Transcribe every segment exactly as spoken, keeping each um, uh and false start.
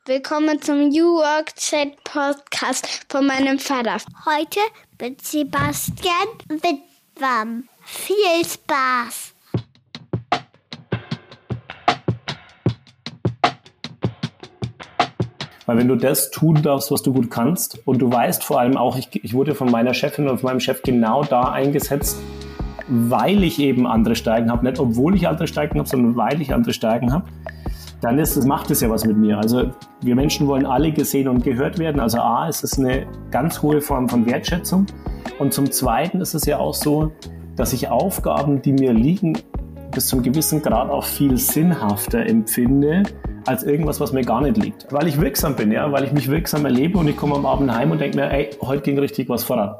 Willkommen zum New Work Chat Podcast von meinem Vater. Heute mit Sebastian Wittmann. Viel Spaß! Weil wenn du das tun darfst, was du gut kannst und du weißt vor allem auch, ich, ich wurde von meiner Chefin und von meinem Chef genau da eingesetzt, weil ich eben andere Stärken habe, nicht obwohl ich andere Stärken habe, sondern weil ich andere Stärken habe, dann ist, das macht es ja was mit mir. Also wir Menschen wollen alle gesehen und gehört werden. Also A, ist es eine ganz hohe Form von Wertschätzung. Und zum Zweiten ist es ja auch so, dass ich Aufgaben, die mir liegen, bis zum gewissen Grad auch viel sinnhafter empfinde, als irgendwas, was mir gar nicht liegt. Weil ich wirksam bin, ja, weil ich mich wirksam erlebe und ich komme am Abend heim und denke mir, ey, heute ging richtig was voran.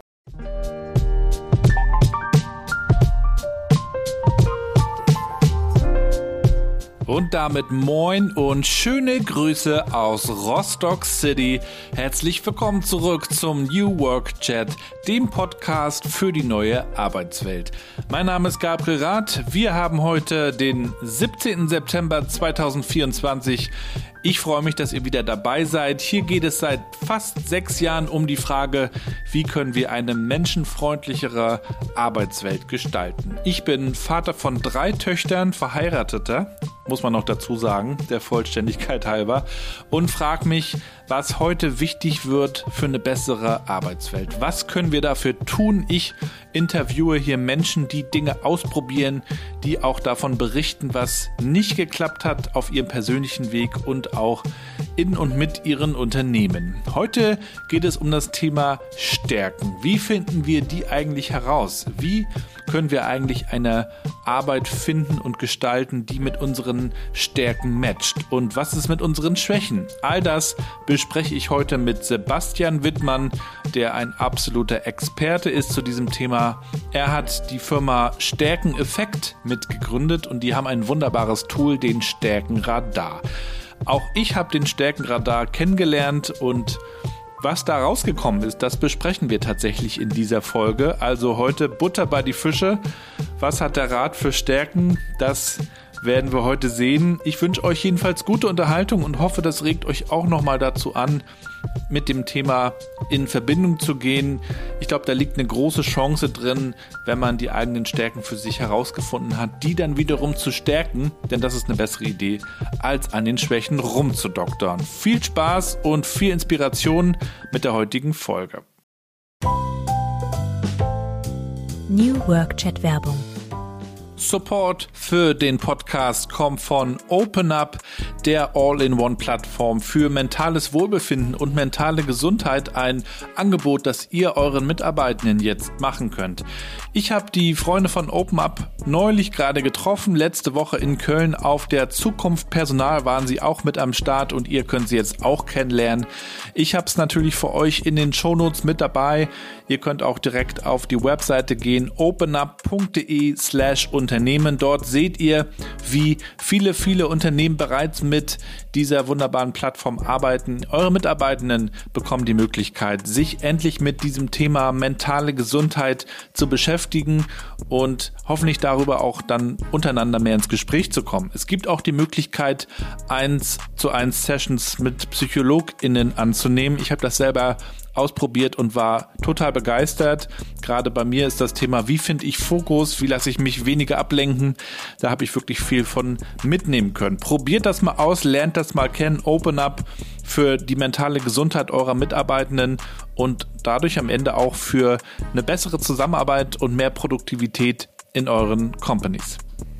Und damit moin und schöne Grüße aus Rostock City. Herzlich willkommen zurück zum New Work Chat, dem Podcast für die neue Arbeitswelt. Mein Name ist Gabriel Rath. Wir haben heute den siebzehnten September zweitausendvierundzwanzig. Ich freue mich, dass ihr wieder dabei seid. Hier geht es seit fast sechs Jahren um die Frage, wie können wir eine menschenfreundlichere Arbeitswelt gestalten. Ich bin Vater von drei Töchtern, Verheirateter, muss man noch dazu sagen, der Vollständigkeit halber, und frage mich, was heute wichtig wird für eine bessere Arbeitswelt. Was können wir dafür tun? Ich interviewe hier Menschen, die Dinge ausprobieren, die auch davon berichten, was nicht geklappt hat auf ihrem persönlichen Weg und auch in und mit ihren Unternehmen. Heute geht es um das Thema Stärken. Wie finden wir die eigentlich heraus? Wie können wir eigentlich eine Arbeit finden und gestalten, die mit unseren Stärken matcht? Und was ist mit unseren Schwächen? All das bespreche ich heute mit Sebastian Wittmann, der ein absoluter Experte ist zu diesem Thema. Er hat die Firma Stärkeneffekt mitgegründet und die haben ein wunderbares Tool, den Stärkenradar. Auch ich habe den Stärkenradar kennengelernt und was da rausgekommen ist, das besprechen wir tatsächlich in dieser Folge. Also heute Butter bei die Fische. Was hat der Rat für Stärken? Das werden wir heute sehen. Ich wünsche euch jedenfalls gute Unterhaltung und hoffe, das regt euch auch nochmal dazu an, mit dem Thema in Verbindung zu gehen. Ich glaube, da liegt eine große Chance drin, wenn man die eigenen Stärken für sich herausgefunden hat, die dann wiederum zu stärken, denn das ist eine bessere Idee, als an den Schwächen rumzudoktern. Viel Spaß und viel Inspiration mit der heutigen Folge. New Work Chat Werbung. Support für den Podcast kommt von OpenUp, der All-in-One-Plattform für mentales Wohlbefinden und mentale Gesundheit, ein Angebot, das ihr euren Mitarbeitenden jetzt machen könnt. Ich habe die Freunde von OpenUp neulich gerade getroffen, letzte Woche in Köln auf der Zukunft Personal waren sie auch mit am Start und ihr könnt sie jetzt auch kennenlernen. Ich habe es natürlich für euch in den Shownotes mit dabei. Ihr könnt auch direkt auf die Webseite gehen, openup.de slash Unternehmen. Dort seht ihr, wie viele, viele Unternehmen bereits mit dieser wunderbaren Plattform arbeiten. Eure Mitarbeitenden bekommen die Möglichkeit, sich endlich mit diesem Thema mentale Gesundheit zu beschäftigen und hoffentlich darüber auch dann untereinander mehr ins Gespräch zu kommen. Es gibt auch die Möglichkeit, eins zu eins Sessions mit PsychologInnen anzunehmen. Ich habe das selber ausprobiert und war total begeistert. Gerade bei mir ist das Thema, wie finde ich Fokus, wie lasse ich mich weniger ablenken. Da habe ich wirklich viel von mitnehmen können. Probiert das mal aus, lernt das mal kennen. OpenUp für die mentale Gesundheit eurer Mitarbeitenden und dadurch am Ende auch für eine bessere Zusammenarbeit und mehr Produktivität in euren Companies.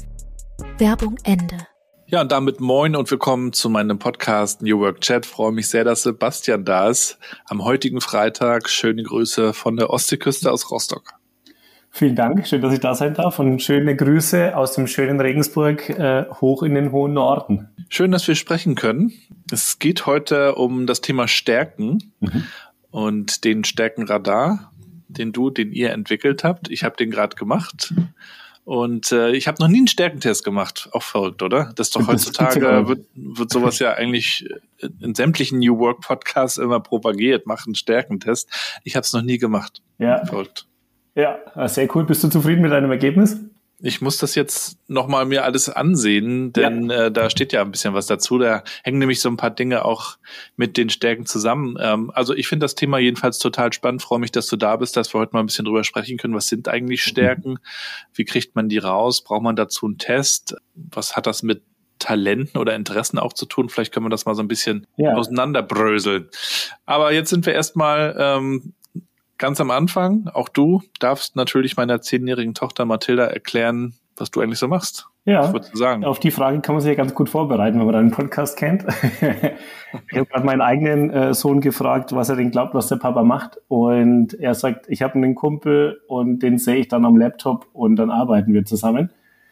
Werbung Ende. Ja, und damit moin und willkommen zu meinem Podcast New Work Chat. Freue mich sehr, dass Sebastian da ist. Am heutigen Freitag schöne Grüße von der Ostseeküste aus Rostock. Vielen Dank, schön, dass ich da sein darf und schöne Grüße aus dem schönen Regensburg äh, hoch in den hohen Norden. Schön, dass wir sprechen können. Es geht heute um das Thema Stärken mhm. und den Stärkenradar, den du, den ihr entwickelt habt. Ich habe den gerade gemacht. Und äh, ich habe noch nie einen Stärkentest gemacht. Auch verrückt, oder? Das ist doch heutzutage, wird, wird sowas ja eigentlich in sämtlichen New Work Podcasts immer propagiert, mach einen Stärkentest. Ich habe es noch nie gemacht. Ja. Verrückt. Ja, sehr cool. Bist du zufrieden mit deinem Ergebnis? Ich muss das jetzt nochmal mir alles ansehen, denn ja. äh, da steht ja ein bisschen was dazu. Da hängen nämlich so ein paar Dinge auch mit den Stärken zusammen. Ähm, also ich finde das Thema jedenfalls total spannend. Freue mich, dass du da bist, dass wir heute mal ein bisschen drüber sprechen können. Was sind eigentlich Stärken? Wie kriegt man die raus? Braucht man dazu einen Test? Was hat das mit Talenten oder Interessen auch zu tun? Vielleicht können wir das mal so ein bisschen ja. auseinanderbröseln. Aber jetzt sind wir erstmal ähm, ganz am Anfang. Auch du darfst natürlich meiner zehnjährigen Tochter Mathilda erklären, was du eigentlich so machst. Ja, was würdest du sagen? Auf die Frage kann man sich ja ganz gut vorbereiten, wenn man deinen Podcast kennt. Ich habe gerade meinen eigenen äh, Sohn gefragt, was er denn glaubt, was der Papa macht. Und er sagt, ich habe einen Kumpel und den sehe ich dann am Laptop und dann arbeiten wir zusammen.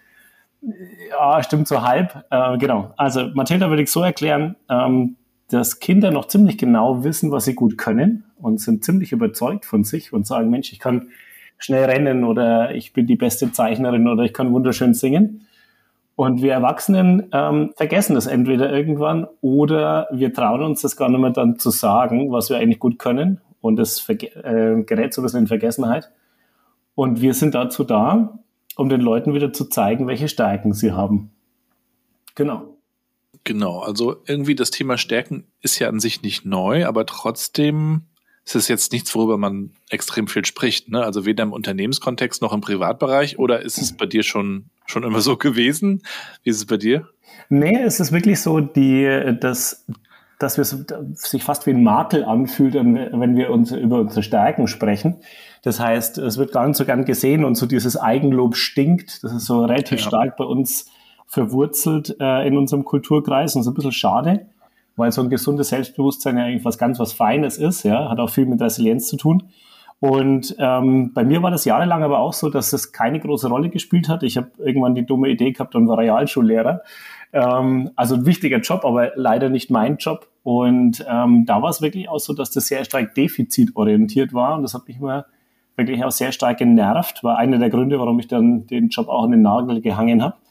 Ja, stimmt so halb. Äh, genau. Also Mathilda würde ich so erklären, ähm, dass Kinder noch ziemlich genau wissen, was sie gut können und sind ziemlich überzeugt von sich und sagen, Mensch, ich kann schnell rennen oder ich bin die beste Zeichnerin oder ich kann wunderschön singen. Und wir Erwachsenen ähm, vergessen das entweder irgendwann oder wir trauen uns das gar nicht mehr dann zu sagen, was wir eigentlich gut können und das verge- äh, gerät so ein bisschen in Vergessenheit. Und wir sind dazu da, um den Leuten wieder zu zeigen, welche Stärken sie haben. Genau. Genau, also irgendwie das Thema Stärken ist ja an sich nicht neu, aber trotzdem ist es jetzt nichts, worüber man extrem viel spricht, ne? Also weder im Unternehmenskontext noch im Privatbereich, oder ist es bei dir schon, schon immer so gewesen? Wie ist es bei dir? Nee, es ist wirklich so, die, dass, dass wir so, sich fast wie ein Makel anfühlt, wenn wir uns über unsere Stärken sprechen. Das heißt, es wird gar nicht so gern gesehen und so dieses Eigenlob stinkt. Das ist so relativ ja. stark bei uns verwurzelt äh, in unserem Kulturkreis und so ein bisschen schade, weil so ein gesundes Selbstbewusstsein ja eigentlich was ganz was Feines ist, ja, hat auch viel mit Resilienz zu tun. Und ähm, bei mir war das jahrelang aber auch so, dass das keine große Rolle gespielt hat. Ich habe irgendwann die dumme Idee gehabt und war Realschullehrer. Ähm, also ein wichtiger Job, aber leider nicht mein Job. Und ähm, da war es wirklich auch so, dass das sehr stark defizitorientiert war und das hat mich immer wirklich auch sehr stark genervt, war einer der Gründe, warum ich dann den Job auch an den Nagel gehangen habe.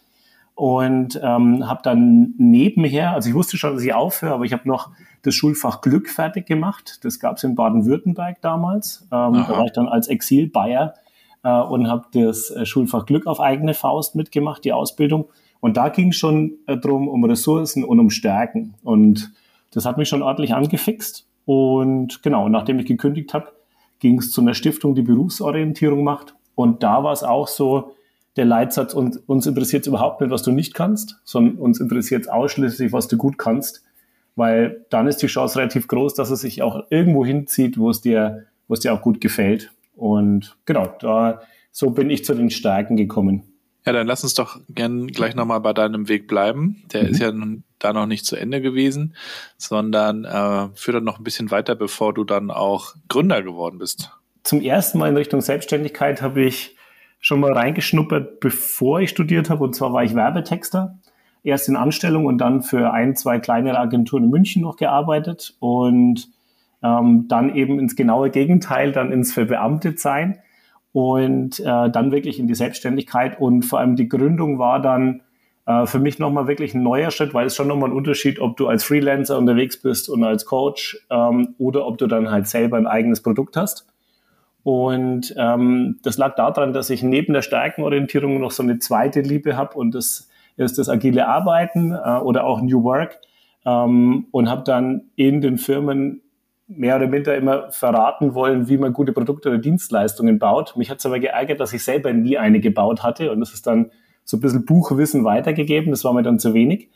Und ähm, habe dann nebenher, also ich wusste schon, dass ich aufhöre, aber ich habe noch das Schulfach Glück fertig gemacht. Das gab es in Baden-Württemberg damals. Ähm, da war ich dann als Exil-Bayer äh, und habe das äh, Schulfach Glück auf eigene Faust mitgemacht, die Ausbildung. Und da ging es schon äh, drum um Ressourcen und um Stärken. Und das hat mich schon ordentlich angefixt. Und genau, nachdem ich gekündigt habe, ging es zu einer Stiftung, die Berufsorientierung macht. Und da war es auch so, der Leitsatz, uns, uns interessiert es überhaupt nicht, was du nicht kannst, sondern uns interessiert es ausschließlich, was du gut kannst, weil dann ist die Chance relativ groß, dass es sich auch irgendwo hinzieht, wo es dir, wo es dir auch gut gefällt. Und genau, da so bin ich zu den Stärken gekommen. Ja, dann lass uns doch gern gleich nochmal bei deinem Weg bleiben. Der mhm. ist ja nun da noch nicht zu Ende gewesen, sondern äh, führ dann noch ein bisschen weiter, bevor du dann auch Gründer geworden bist. Zum ersten Mal in Richtung Selbstständigkeit habe ich schon mal reingeschnuppert, bevor ich studiert habe. Und zwar war ich Werbetexter, erst in Anstellung und dann für ein, zwei kleinere Agenturen in München noch gearbeitet und ähm, dann eben ins genaue Gegenteil, dann ins Verbeamtetsein und äh, dann wirklich in die Selbstständigkeit. Und vor allem die Gründung war dann äh, für mich nochmal wirklich ein neuer Schritt, weil es schon nochmal ein Unterschied, ob du als Freelancer unterwegs bist und als Coach ähm, oder ob du dann halt selber ein eigenes Produkt hast. Und ähm, das lag daran, dass ich neben der Stärkenorientierung noch so eine zweite Liebe habe und das ist das agile Arbeiten äh, oder auch New Work ähm, und habe dann in den Firmen mehr oder minder immer verraten wollen, wie man gute Produkte oder Dienstleistungen baut. Mich hat es aber geärgert, dass ich selber nie eine gebaut hatte und das ist dann so ein bisschen Buchwissen weitergegeben, das war mir dann zu wenig.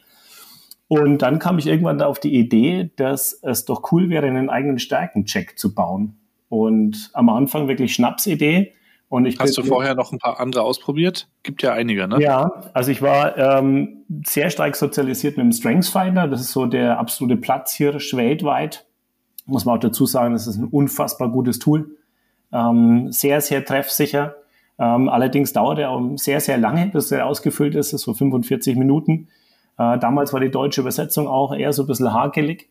Und dann kam ich irgendwann auf die Idee, dass es doch cool wäre, einen eigenen Stärkencheck zu bauen. Und am Anfang wirklich Schnapsidee. Und ich Hast du vorher noch ein paar andere ausprobiert? Gibt ja einige, ne? Ja, also ich war ähm, sehr stark sozialisiert mit dem StrengthsFinder. Das ist so der absolute Platzhirsch weltweit. Muss man auch dazu sagen, das ist ein unfassbar gutes Tool. Ähm, sehr, sehr treffsicher. Ähm, allerdings dauert er auch sehr, sehr lange, bis er ausgefüllt ist. Das ist so fünfundvierzig Minuten. Äh, damals war die deutsche Übersetzung auch eher so ein bisschen hakelig.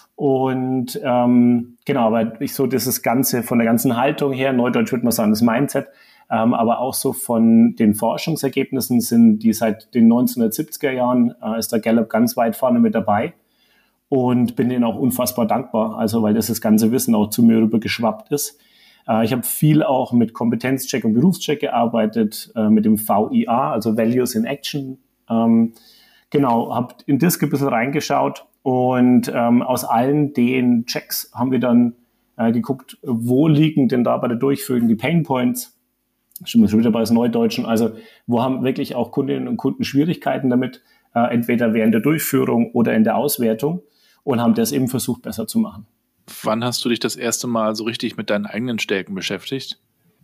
Und ähm, genau, aber ich so dieses Ganze von der ganzen Haltung her, neudeutsch würde man sagen, das Mindset, ähm, aber auch so von den Forschungsergebnissen sind die seit den neunzehnhundertsiebziger Jahren, äh, ist der Gallup ganz weit vorne mit dabei und bin denen auch unfassbar dankbar, also weil das, das ganze Wissen auch zu mir rüber geschwappt ist. Äh, ich habe viel auch mit Kompetenzcheck und Berufscheck gearbeitet, äh, mit dem V I A, also Values in Action. Ähm, genau, habe in Disc ein bisschen reingeschaut und ähm, aus allen den Checks haben wir dann äh, geguckt, wo liegen denn da bei der Durchführung die Pain Points. Stimmt, schon wieder bei das Neudeutschen. Also wo haben wirklich auch Kundinnen und Kunden Schwierigkeiten damit, äh, entweder während der Durchführung oder in der Auswertung, und haben das eben versucht, besser zu machen. Wann hast du dich das erste Mal so richtig mit deinen eigenen Stärken beschäftigt?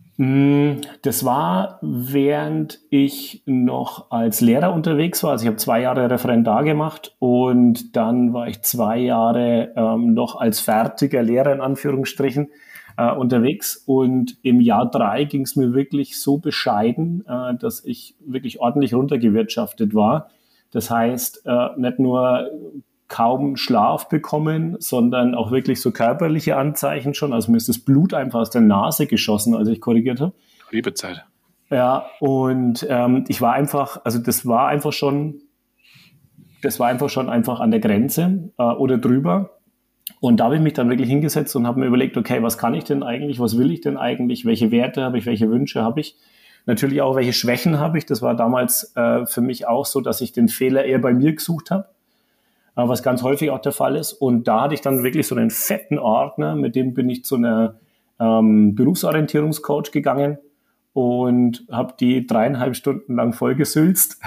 Das war, während ich noch als Lehrer unterwegs war. Also ich habe zwei Jahre Referendar gemacht und dann war ich zwei Jahre ähm, noch als fertiger Lehrer in Anführungsstrichen äh, unterwegs. Und im Jahr drei ging es mir wirklich so bescheiden, äh, dass ich wirklich ordentlich runtergewirtschaftet war. Das heißt, äh, nicht nur kaum Schlaf bekommen, sondern auch wirklich so körperliche Anzeichen schon. Also mir ist das Blut einfach aus der Nase geschossen, als ich korrigiert habe. Liebe Zeit. Ja, und ähm, ich war einfach, also das war einfach schon, das war einfach schon einfach an der Grenze äh, oder drüber. Und da habe ich mich dann wirklich hingesetzt und habe mir überlegt, okay, was kann ich denn eigentlich, was will ich denn eigentlich, welche Werte habe ich, welche Wünsche habe ich? Natürlich auch, welche Schwächen habe ich. Das war damals äh, für mich auch so, dass ich den Fehler eher bei mir gesucht habe, was ganz häufig auch der Fall ist. Und da hatte ich dann wirklich so einen fetten Ordner, mit dem bin ich zu einer ähm, Berufsorientierungscoach gegangen und habe die dreieinhalb Stunden lang vollgesülzt.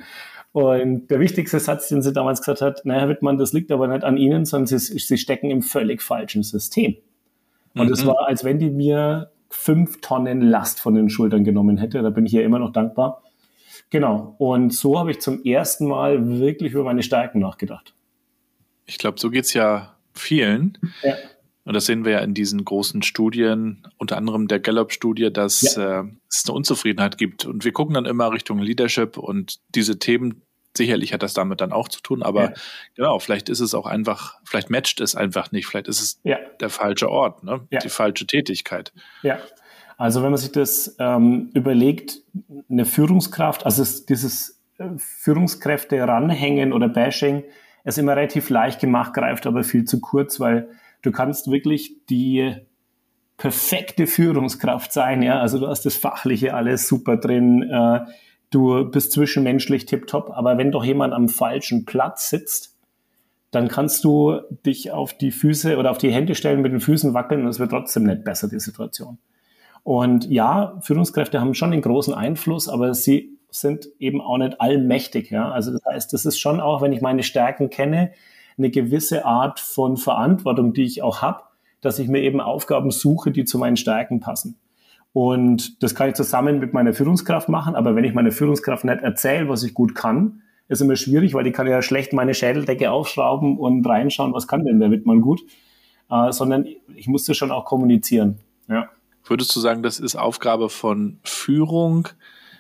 Und der wichtigste Satz, den sie damals gesagt hat, naja, Herr Wittmann, das liegt aber nicht an Ihnen, sondern Sie, Sie stecken im völlig falschen System. Und es mhm. war, als wenn die mir fünf Tonnen Last von den Schultern genommen hätte. Da bin ich ja immer noch dankbar. Genau. Und so habe ich zum ersten Mal wirklich über meine Stärken nachgedacht. Ich glaube, so geht's ja vielen. Ja. Und das sehen wir ja in diesen großen Studien, unter anderem der Gallup-Studie, dass ja. äh, es eine Unzufriedenheit gibt. Und wir gucken dann immer Richtung Leadership und diese Themen, sicherlich hat das damit dann auch zu tun, aber ja. genau, vielleicht ist es auch einfach, vielleicht matcht es einfach nicht, vielleicht ist es ja. der falsche Ort, ne? Ja. Die falsche Tätigkeit. Ja, also wenn man sich das ähm, überlegt, eine Führungskraft, also es, dieses äh, Führungskräfte ranhängen oder Bashing, ist immer relativ leicht gemacht, greift aber viel zu kurz, weil du kannst wirklich die perfekte Führungskraft sein, ja, also du hast das Fachliche alles super drin, äh, du bist zwischenmenschlich tipptopp, aber wenn doch jemand am falschen Platz sitzt, dann kannst du dich auf die Füße oder auf die Hände stellen, mit den Füßen wackeln und es wird trotzdem nicht besser, die Situation. Und ja, Führungskräfte haben schon einen großen Einfluss, aber sie sind eben auch nicht allmächtig. Ja? Also das heißt, das ist schon auch, wenn ich meine Stärken kenne, eine gewisse Art von Verantwortung, die ich auch habe, dass ich mir eben Aufgaben suche, die zu meinen Stärken passen. Und das kann ich zusammen mit meiner Führungskraft machen, aber wenn ich meiner Führungskraft nicht erzähle, was ich gut kann, ist immer schwierig, weil die kann ja schlecht meine Schädeldecke aufschrauben und reinschauen, was kann denn der Wittmann gut, äh, sondern ich muss das schon auch kommunizieren. Ja. Würdest du sagen, das ist Aufgabe von Führung,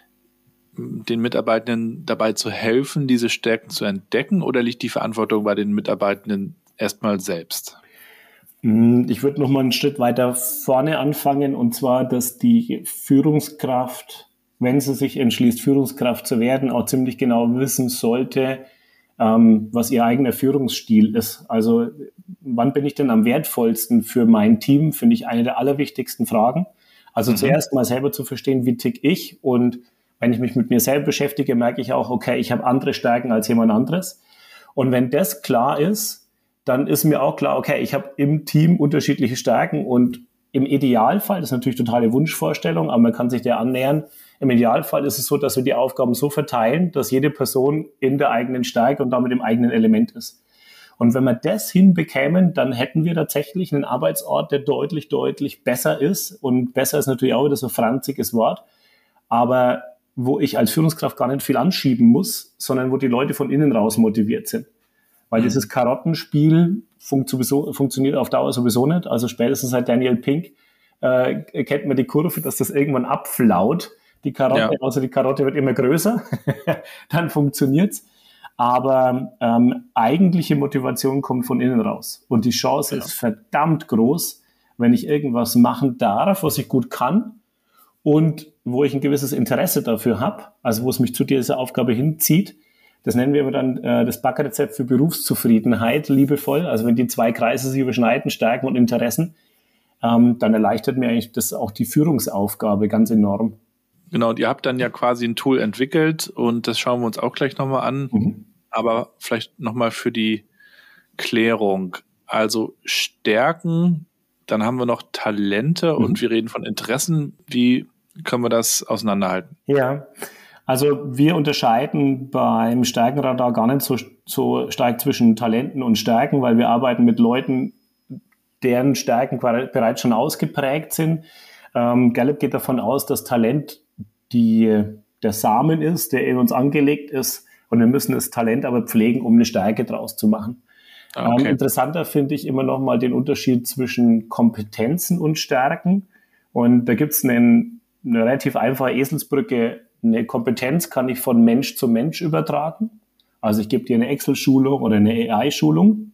den Mitarbeitenden dabei zu helfen, diese Stärken zu entdecken, oder liegt die Verantwortung bei den Mitarbeitenden erstmal selbst? Ich würde noch mal einen Schritt weiter vorne anfangen, und zwar, dass die Führungskraft, wenn sie sich entschließt, Führungskraft zu werden, auch ziemlich genau wissen sollte, ähm, was ihr eigener Führungsstil ist. Also wann bin ich denn am wertvollsten für mein Team, finde ich eine der allerwichtigsten Fragen. Also mhm. zuerst mal selber zu verstehen, wie tick ich, und wenn ich mich mit mir selber beschäftige, merke ich auch, okay, ich habe andere Stärken als jemand anderes. Und wenn das klar ist, dann ist mir auch klar, okay, ich habe im Team unterschiedliche Stärken, und im Idealfall, das ist natürlich totale Wunschvorstellung, aber man kann sich der annähern, im Idealfall ist es so, dass wir die Aufgaben so verteilen, dass jede Person in der eigenen Stärke und damit im eigenen Element ist. Und wenn wir das hinbekämen, dann hätten wir tatsächlich einen Arbeitsort, der deutlich, deutlich besser ist. Und besser ist natürlich auch wieder so ein franziges Wort, aber wo ich als Führungskraft gar nicht viel anschieben muss, sondern wo die Leute von innen raus motiviert sind. Weil mhm. dieses Karottenspiel funkt sowieso, funktioniert auf Dauer sowieso nicht. Also spätestens seit Daniel Pink äh, kennt man die Kurve, dass das irgendwann abflaut. Die Karotte, ja. also die Karotte wird immer größer, dann funktioniert's. Aber ähm, eigentliche Motivation kommt von innen raus. Und die Chance ja. ist verdammt groß, wenn ich irgendwas machen darf, was ich gut kann und wo ich ein gewisses Interesse dafür habe, also wo es mich zu dieser Aufgabe hinzieht. Das nennen wir aber dann äh, das Backrezept für Berufszufriedenheit, liebevoll. Also wenn die zwei Kreise sich überschneiden, Stärken und Interessen, ähm, dann erleichtert mir eigentlich das auch die Führungsaufgabe ganz enorm. Genau, und ihr habt dann ja quasi ein Tool entwickelt und das schauen wir uns auch gleich nochmal an. Mhm. Aber vielleicht nochmal für die Klärung. Also Stärken, dann haben wir noch Talente mhm. und wir reden von Interessen. Wie können wir das auseinanderhalten? Ja, also wir unterscheiden beim Stärkenradar gar nicht so, so stark zwischen Talenten und Stärken, weil wir arbeiten mit Leuten, deren Stärken bereits schon ausgeprägt sind. Ähm, Gallup geht davon aus, dass Talent die, der Samen ist, der in uns angelegt ist, und wir müssen das Talent aber pflegen, um eine Stärke draus zu machen. Okay. Ähm, interessanter finde ich immer noch mal den Unterschied zwischen Kompetenzen und Stärken. Und da gibt es einen, eine relativ einfache Eselsbrücke. Eine Kompetenz kann ich von Mensch zu Mensch übertragen. Also ich gebe dir eine Excel-Schulung oder eine A I-Schulung.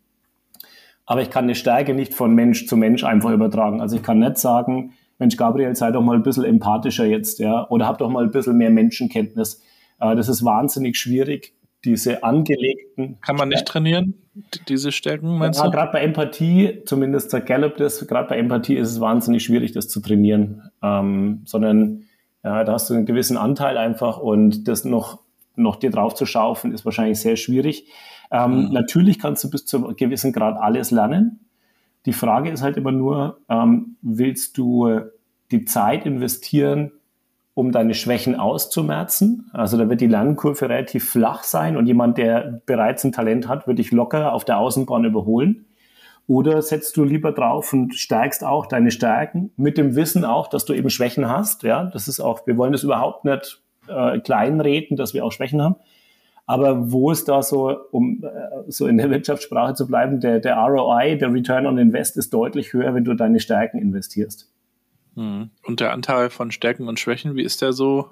Aber ich kann eine Stärke nicht von Mensch zu Mensch einfach übertragen. Also ich kann nicht sagen, Mensch, Gabriel, sei doch mal ein bisschen empathischer jetzt, ja, oder hab doch mal ein bisschen mehr Menschenkenntnis. Äh, das ist wahnsinnig schwierig, diese angelegten... Kann man nicht trainieren, diese Stärken, meinst ja, du? Gerade bei Empathie, zumindest sagt Gallup das, gerade bei Empathie ist es wahnsinnig schwierig, das zu trainieren, ähm, sondern ja, da hast du einen gewissen Anteil einfach und das noch, noch dir drauf zu schaufeln, ist wahrscheinlich sehr schwierig. Ähm, mhm. Natürlich kannst du bis zu einem gewissen Grad alles lernen. Die Frage ist halt immer nur, ähm, willst du die Zeit investieren, um deine Schwächen auszumerzen? Also da wird die Lernkurve relativ flach sein und jemand, der bereits ein Talent hat, wird dich locker auf der Außenbahn überholen. Oder setzt du lieber drauf und stärkst auch deine Stärken mit dem Wissen auch, dass du eben Schwächen hast. Ja, das ist auch, wir wollen das überhaupt nicht äh, kleinreden, dass wir auch Schwächen haben. Aber wo ist da so, um äh, so in der Wirtschaftssprache zu bleiben, der, der R O I, der Return on Invest ist deutlich höher, wenn du deine Stärken investierst. Hm. Und der Anteil von Stärken und Schwächen, wie ist der so?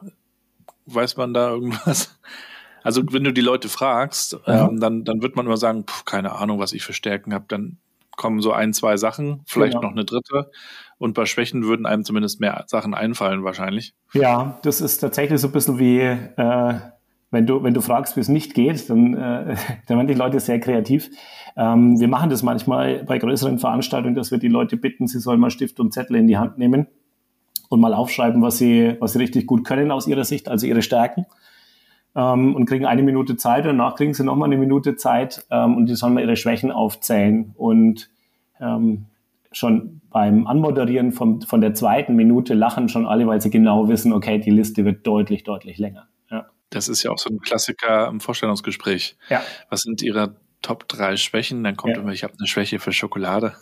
Weiß man da irgendwas? Also wenn du die Leute fragst, ja. ähm, dann, dann wird man immer sagen, pf, keine Ahnung, was ich für Stärken habe. Dann kommen so ein, zwei Sachen, vielleicht genau. noch eine dritte. Und bei Schwächen würden einem zumindest mehr Sachen einfallen wahrscheinlich. Ja, das ist tatsächlich so ein bisschen wie... Äh, Wenn du, wenn du fragst, wie es nicht geht, dann, äh, dann werden die Leute sehr kreativ. Ähm, wir machen das manchmal bei größeren Veranstaltungen, dass wir die Leute bitten, sie sollen mal Stift und Zettel in die Hand nehmen und mal aufschreiben, was sie, was sie richtig gut können aus ihrer Sicht, also ihre Stärken. Ähm, und kriegen eine Minute Zeit und danach kriegen sie nochmal eine Minute Zeit ähm, und die sollen mal ihre Schwächen aufzählen. Und ähm, schon beim Anmoderieren von, von der zweiten Minute lachen schon alle, weil sie genau wissen, okay, die Liste wird deutlich, deutlich länger. Ja. Das ist ja auch so ein Klassiker im Vorstellungsgespräch. Ja. Was sind Ihre Top drei Schwächen? Dann kommt ja. immer, ich habe eine Schwäche für Schokolade.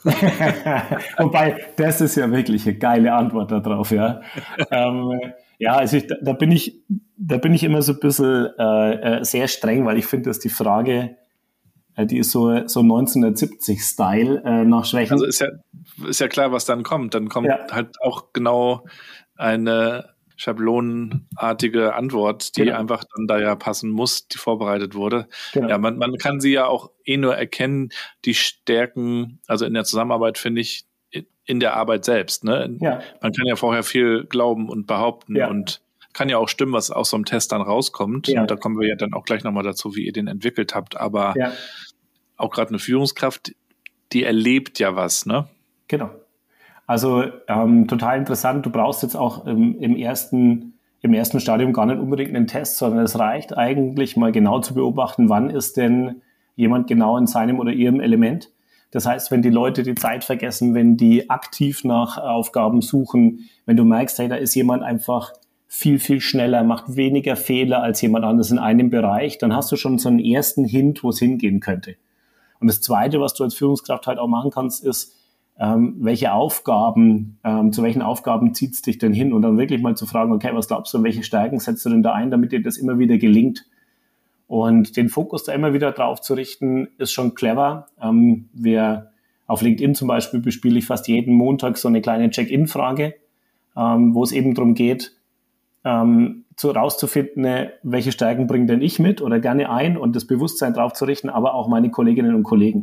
Wobei, das ist ja wirklich eine geile Antwort darauf, ja. ähm, ja, also ich, da, da bin ich, da bin ich immer so ein bisschen äh, sehr streng, weil ich finde, dass die Frage, äh, die ist so, so neunzehnhundertsiebzig-Style äh, nach Schwächen. Also ist ja, ist ja klar, was dann kommt. Dann kommt ja. halt auch genau eine schablonenartige Antwort, die genau. einfach dann da ja passen muss, die vorbereitet wurde. Genau. Ja, man, man kann sie ja auch eh nur erkennen, die Stärken, also in der Zusammenarbeit finde ich, in der Arbeit selbst. Ne? Ja. Man kann ja vorher viel glauben und behaupten ja. und kann ja auch stimmen, was aus so einem Test dann rauskommt. Ja. Und da kommen wir ja dann auch gleich nochmal dazu, wie ihr den entwickelt habt. Aber ja. auch gerade eine Führungskraft, die erlebt ja was, ne? Genau. Also ähm, total interessant. Du brauchst jetzt auch ähm, im ersten im ersten Stadium gar nicht unbedingt einen Test, sondern es reicht eigentlich mal genau zu beobachten, wann ist denn jemand genau in seinem oder ihrem Element. Das heißt, wenn die Leute die Zeit vergessen, wenn die aktiv nach Aufgaben suchen, wenn du merkst, hey, da ist jemand einfach viel, viel schneller, macht weniger Fehler als jemand anderes in einem Bereich, dann hast du schon so einen ersten Hint, wo es hingehen könnte. Und das Zweite, was du als Führungskraft halt auch machen kannst, ist, Ähm, welche Aufgaben, ähm, zu welchen Aufgaben zieht es dich denn hin? Und dann wirklich mal zu fragen, okay, was glaubst du, welche Stärken setzt du denn da ein, damit dir das immer wieder gelingt? Und den Fokus da immer wieder drauf zu richten, ist schon clever. Ähm, wir auf LinkedIn zum Beispiel bespiele ich fast jeden Montag so eine kleine Check-in-Frage, ähm, wo es eben darum geht, ähm, zu, rauszufinden, welche Stärken bringe denn ich mit oder gerne ein und das Bewusstsein drauf zu richten, aber auch meine Kolleginnen und Kollegen.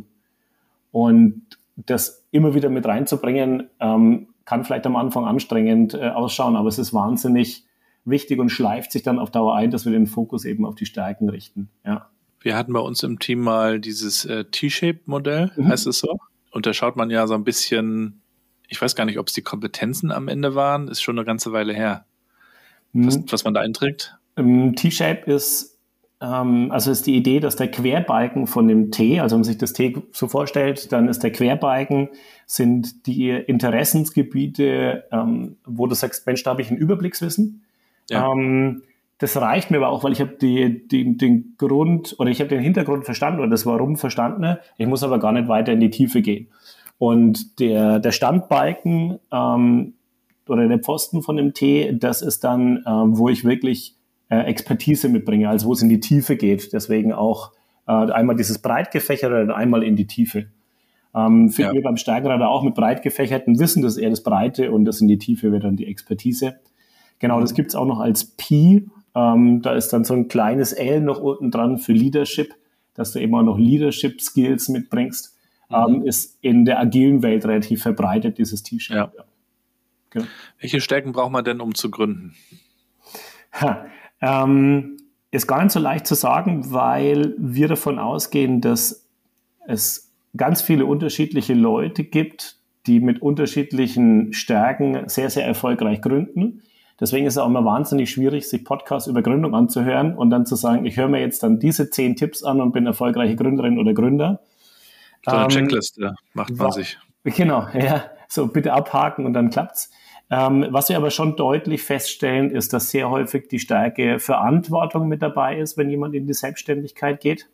Und das immer wieder mit reinzubringen, ähm, kann vielleicht am Anfang anstrengend äh, ausschauen, aber es ist wahnsinnig wichtig und schleift sich dann auf Dauer ein, dass wir den Fokus eben auf die Stärken richten. Ja. Wir hatten bei uns im Team mal dieses äh, T-Shape-Modell, mhm. heißt es so. Und da schaut man ja so ein bisschen ich weiß gar nicht, ob es die Kompetenzen am Ende waren, ist schon eine ganze Weile her. Was, was man da einträgt? T-Shape ist, ähm, also ist die Idee, dass der Querbalken von dem T, also wenn man sich das T so vorstellt, dann ist der Querbalken, sind die Interessensgebiete, ähm, wo du sagst, Mensch, da habe ich ein Überblickswissen. Ja. Ähm, das reicht mir aber auch, weil ich habe die, die, den Grund oder ich habe den Hintergrund verstanden oder das Warum verstanden. Ich muss aber gar nicht weiter in die Tiefe gehen. Und der, der Standbalken ähm, oder der Pfosten von dem T, das ist dann, äh, wo ich wirklich äh, Expertise mitbringe, also wo es in die Tiefe geht. Deswegen auch äh, einmal dieses breit gefächerte und einmal in die Tiefe. Ähm, finden ja. wir beim Steigenradar auch mit breit gefächerten Wissen, das ist eher das Breite und das in die Tiefe wird dann die Expertise. Genau, das gibt's auch noch als Pi. Ähm, da ist dann so ein kleines L noch unten dran für Leadership, dass du eben auch noch Leadership-Skills mitbringst. Mhm. Ähm, ist in der agilen Welt relativ verbreitet, dieses T-Shirt. Ja. Ja. Genau. Welche Stärken braucht man denn, um zu gründen? Ha, ähm, ist gar nicht so leicht zu sagen, weil wir davon ausgehen, dass es ganz viele unterschiedliche Leute gibt, die mit unterschiedlichen Stärken sehr, sehr erfolgreich gründen. Deswegen ist es auch immer wahnsinnig schwierig, sich Podcasts über Gründung anzuhören und dann zu sagen, ich höre mir jetzt dann diese zehn Tipps an und bin erfolgreiche Gründerin oder Gründer. So eine ähm, Checkliste macht man wa- sich. Genau, ja. So bitte abhaken und dann klappt's. Ähm, was wir aber schon deutlich feststellen, ist, dass sehr häufig die Stärke Verantwortung mit dabei ist, wenn jemand in die Selbstständigkeit geht.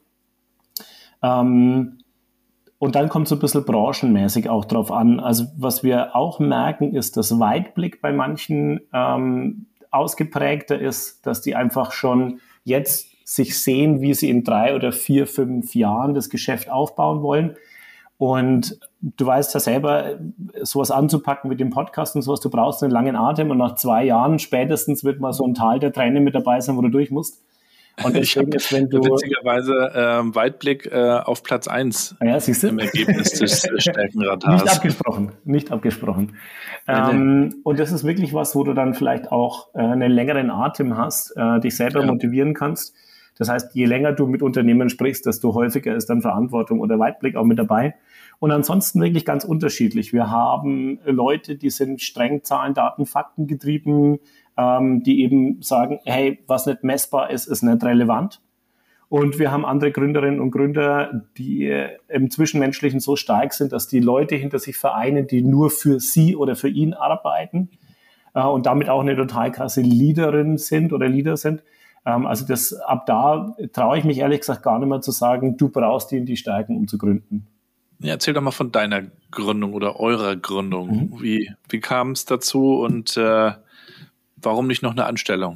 Ähm, Und dann kommt so ein bisschen branchenmäßig auch drauf an. Also was wir auch merken, ist, dass Weitblick bei manchen ähm, ausgeprägter ist, dass die einfach schon jetzt sich sehen, wie sie in drei oder vier, fünf Jahren das Geschäft aufbauen wollen. Und du weißt ja selber, sowas anzupacken mit dem Podcast und sowas, du brauchst einen langen Atem und nach zwei Jahren spätestens wird mal so ein Tal der Tränen mit dabei sein, wo du durch musst. Und deswegen ich ist, wenn du witzigerweise ähm, Weitblick äh, auf Platz eins ja, siehst du? Im Ergebnis des Stärkenradars. Nicht abgesprochen, nicht abgesprochen. Ähm, und das ist wirklich was, wo du dann vielleicht auch äh, einen längeren Atem hast, äh, dich selber ja. motivieren kannst. Das heißt, je länger du mit Unternehmen sprichst, desto häufiger ist dann Verantwortung oder Weitblick auch mit dabei. Und ansonsten wirklich ganz unterschiedlich. Wir haben Leute, die sind streng Zahlen, Daten, Fakten getrieben, ähm, die eben sagen, hey, was nicht messbar ist, ist nicht relevant. Und wir haben andere Gründerinnen und Gründer, die äh, im Zwischenmenschlichen so stark sind, dass die Leute hinter sich vereinen, die nur für sie oder für ihn arbeiten äh, und damit auch eine total krasse Leaderin sind oder Leader sind. Ähm, also das, ab da traue ich mich ehrlich gesagt gar nicht mehr zu sagen, du brauchst die in die Stärken, um zu gründen. Ja, erzähl doch mal von deiner Gründung oder eurer Gründung. Mhm. Wie, wie kam es dazu und äh, warum nicht noch eine Anstellung?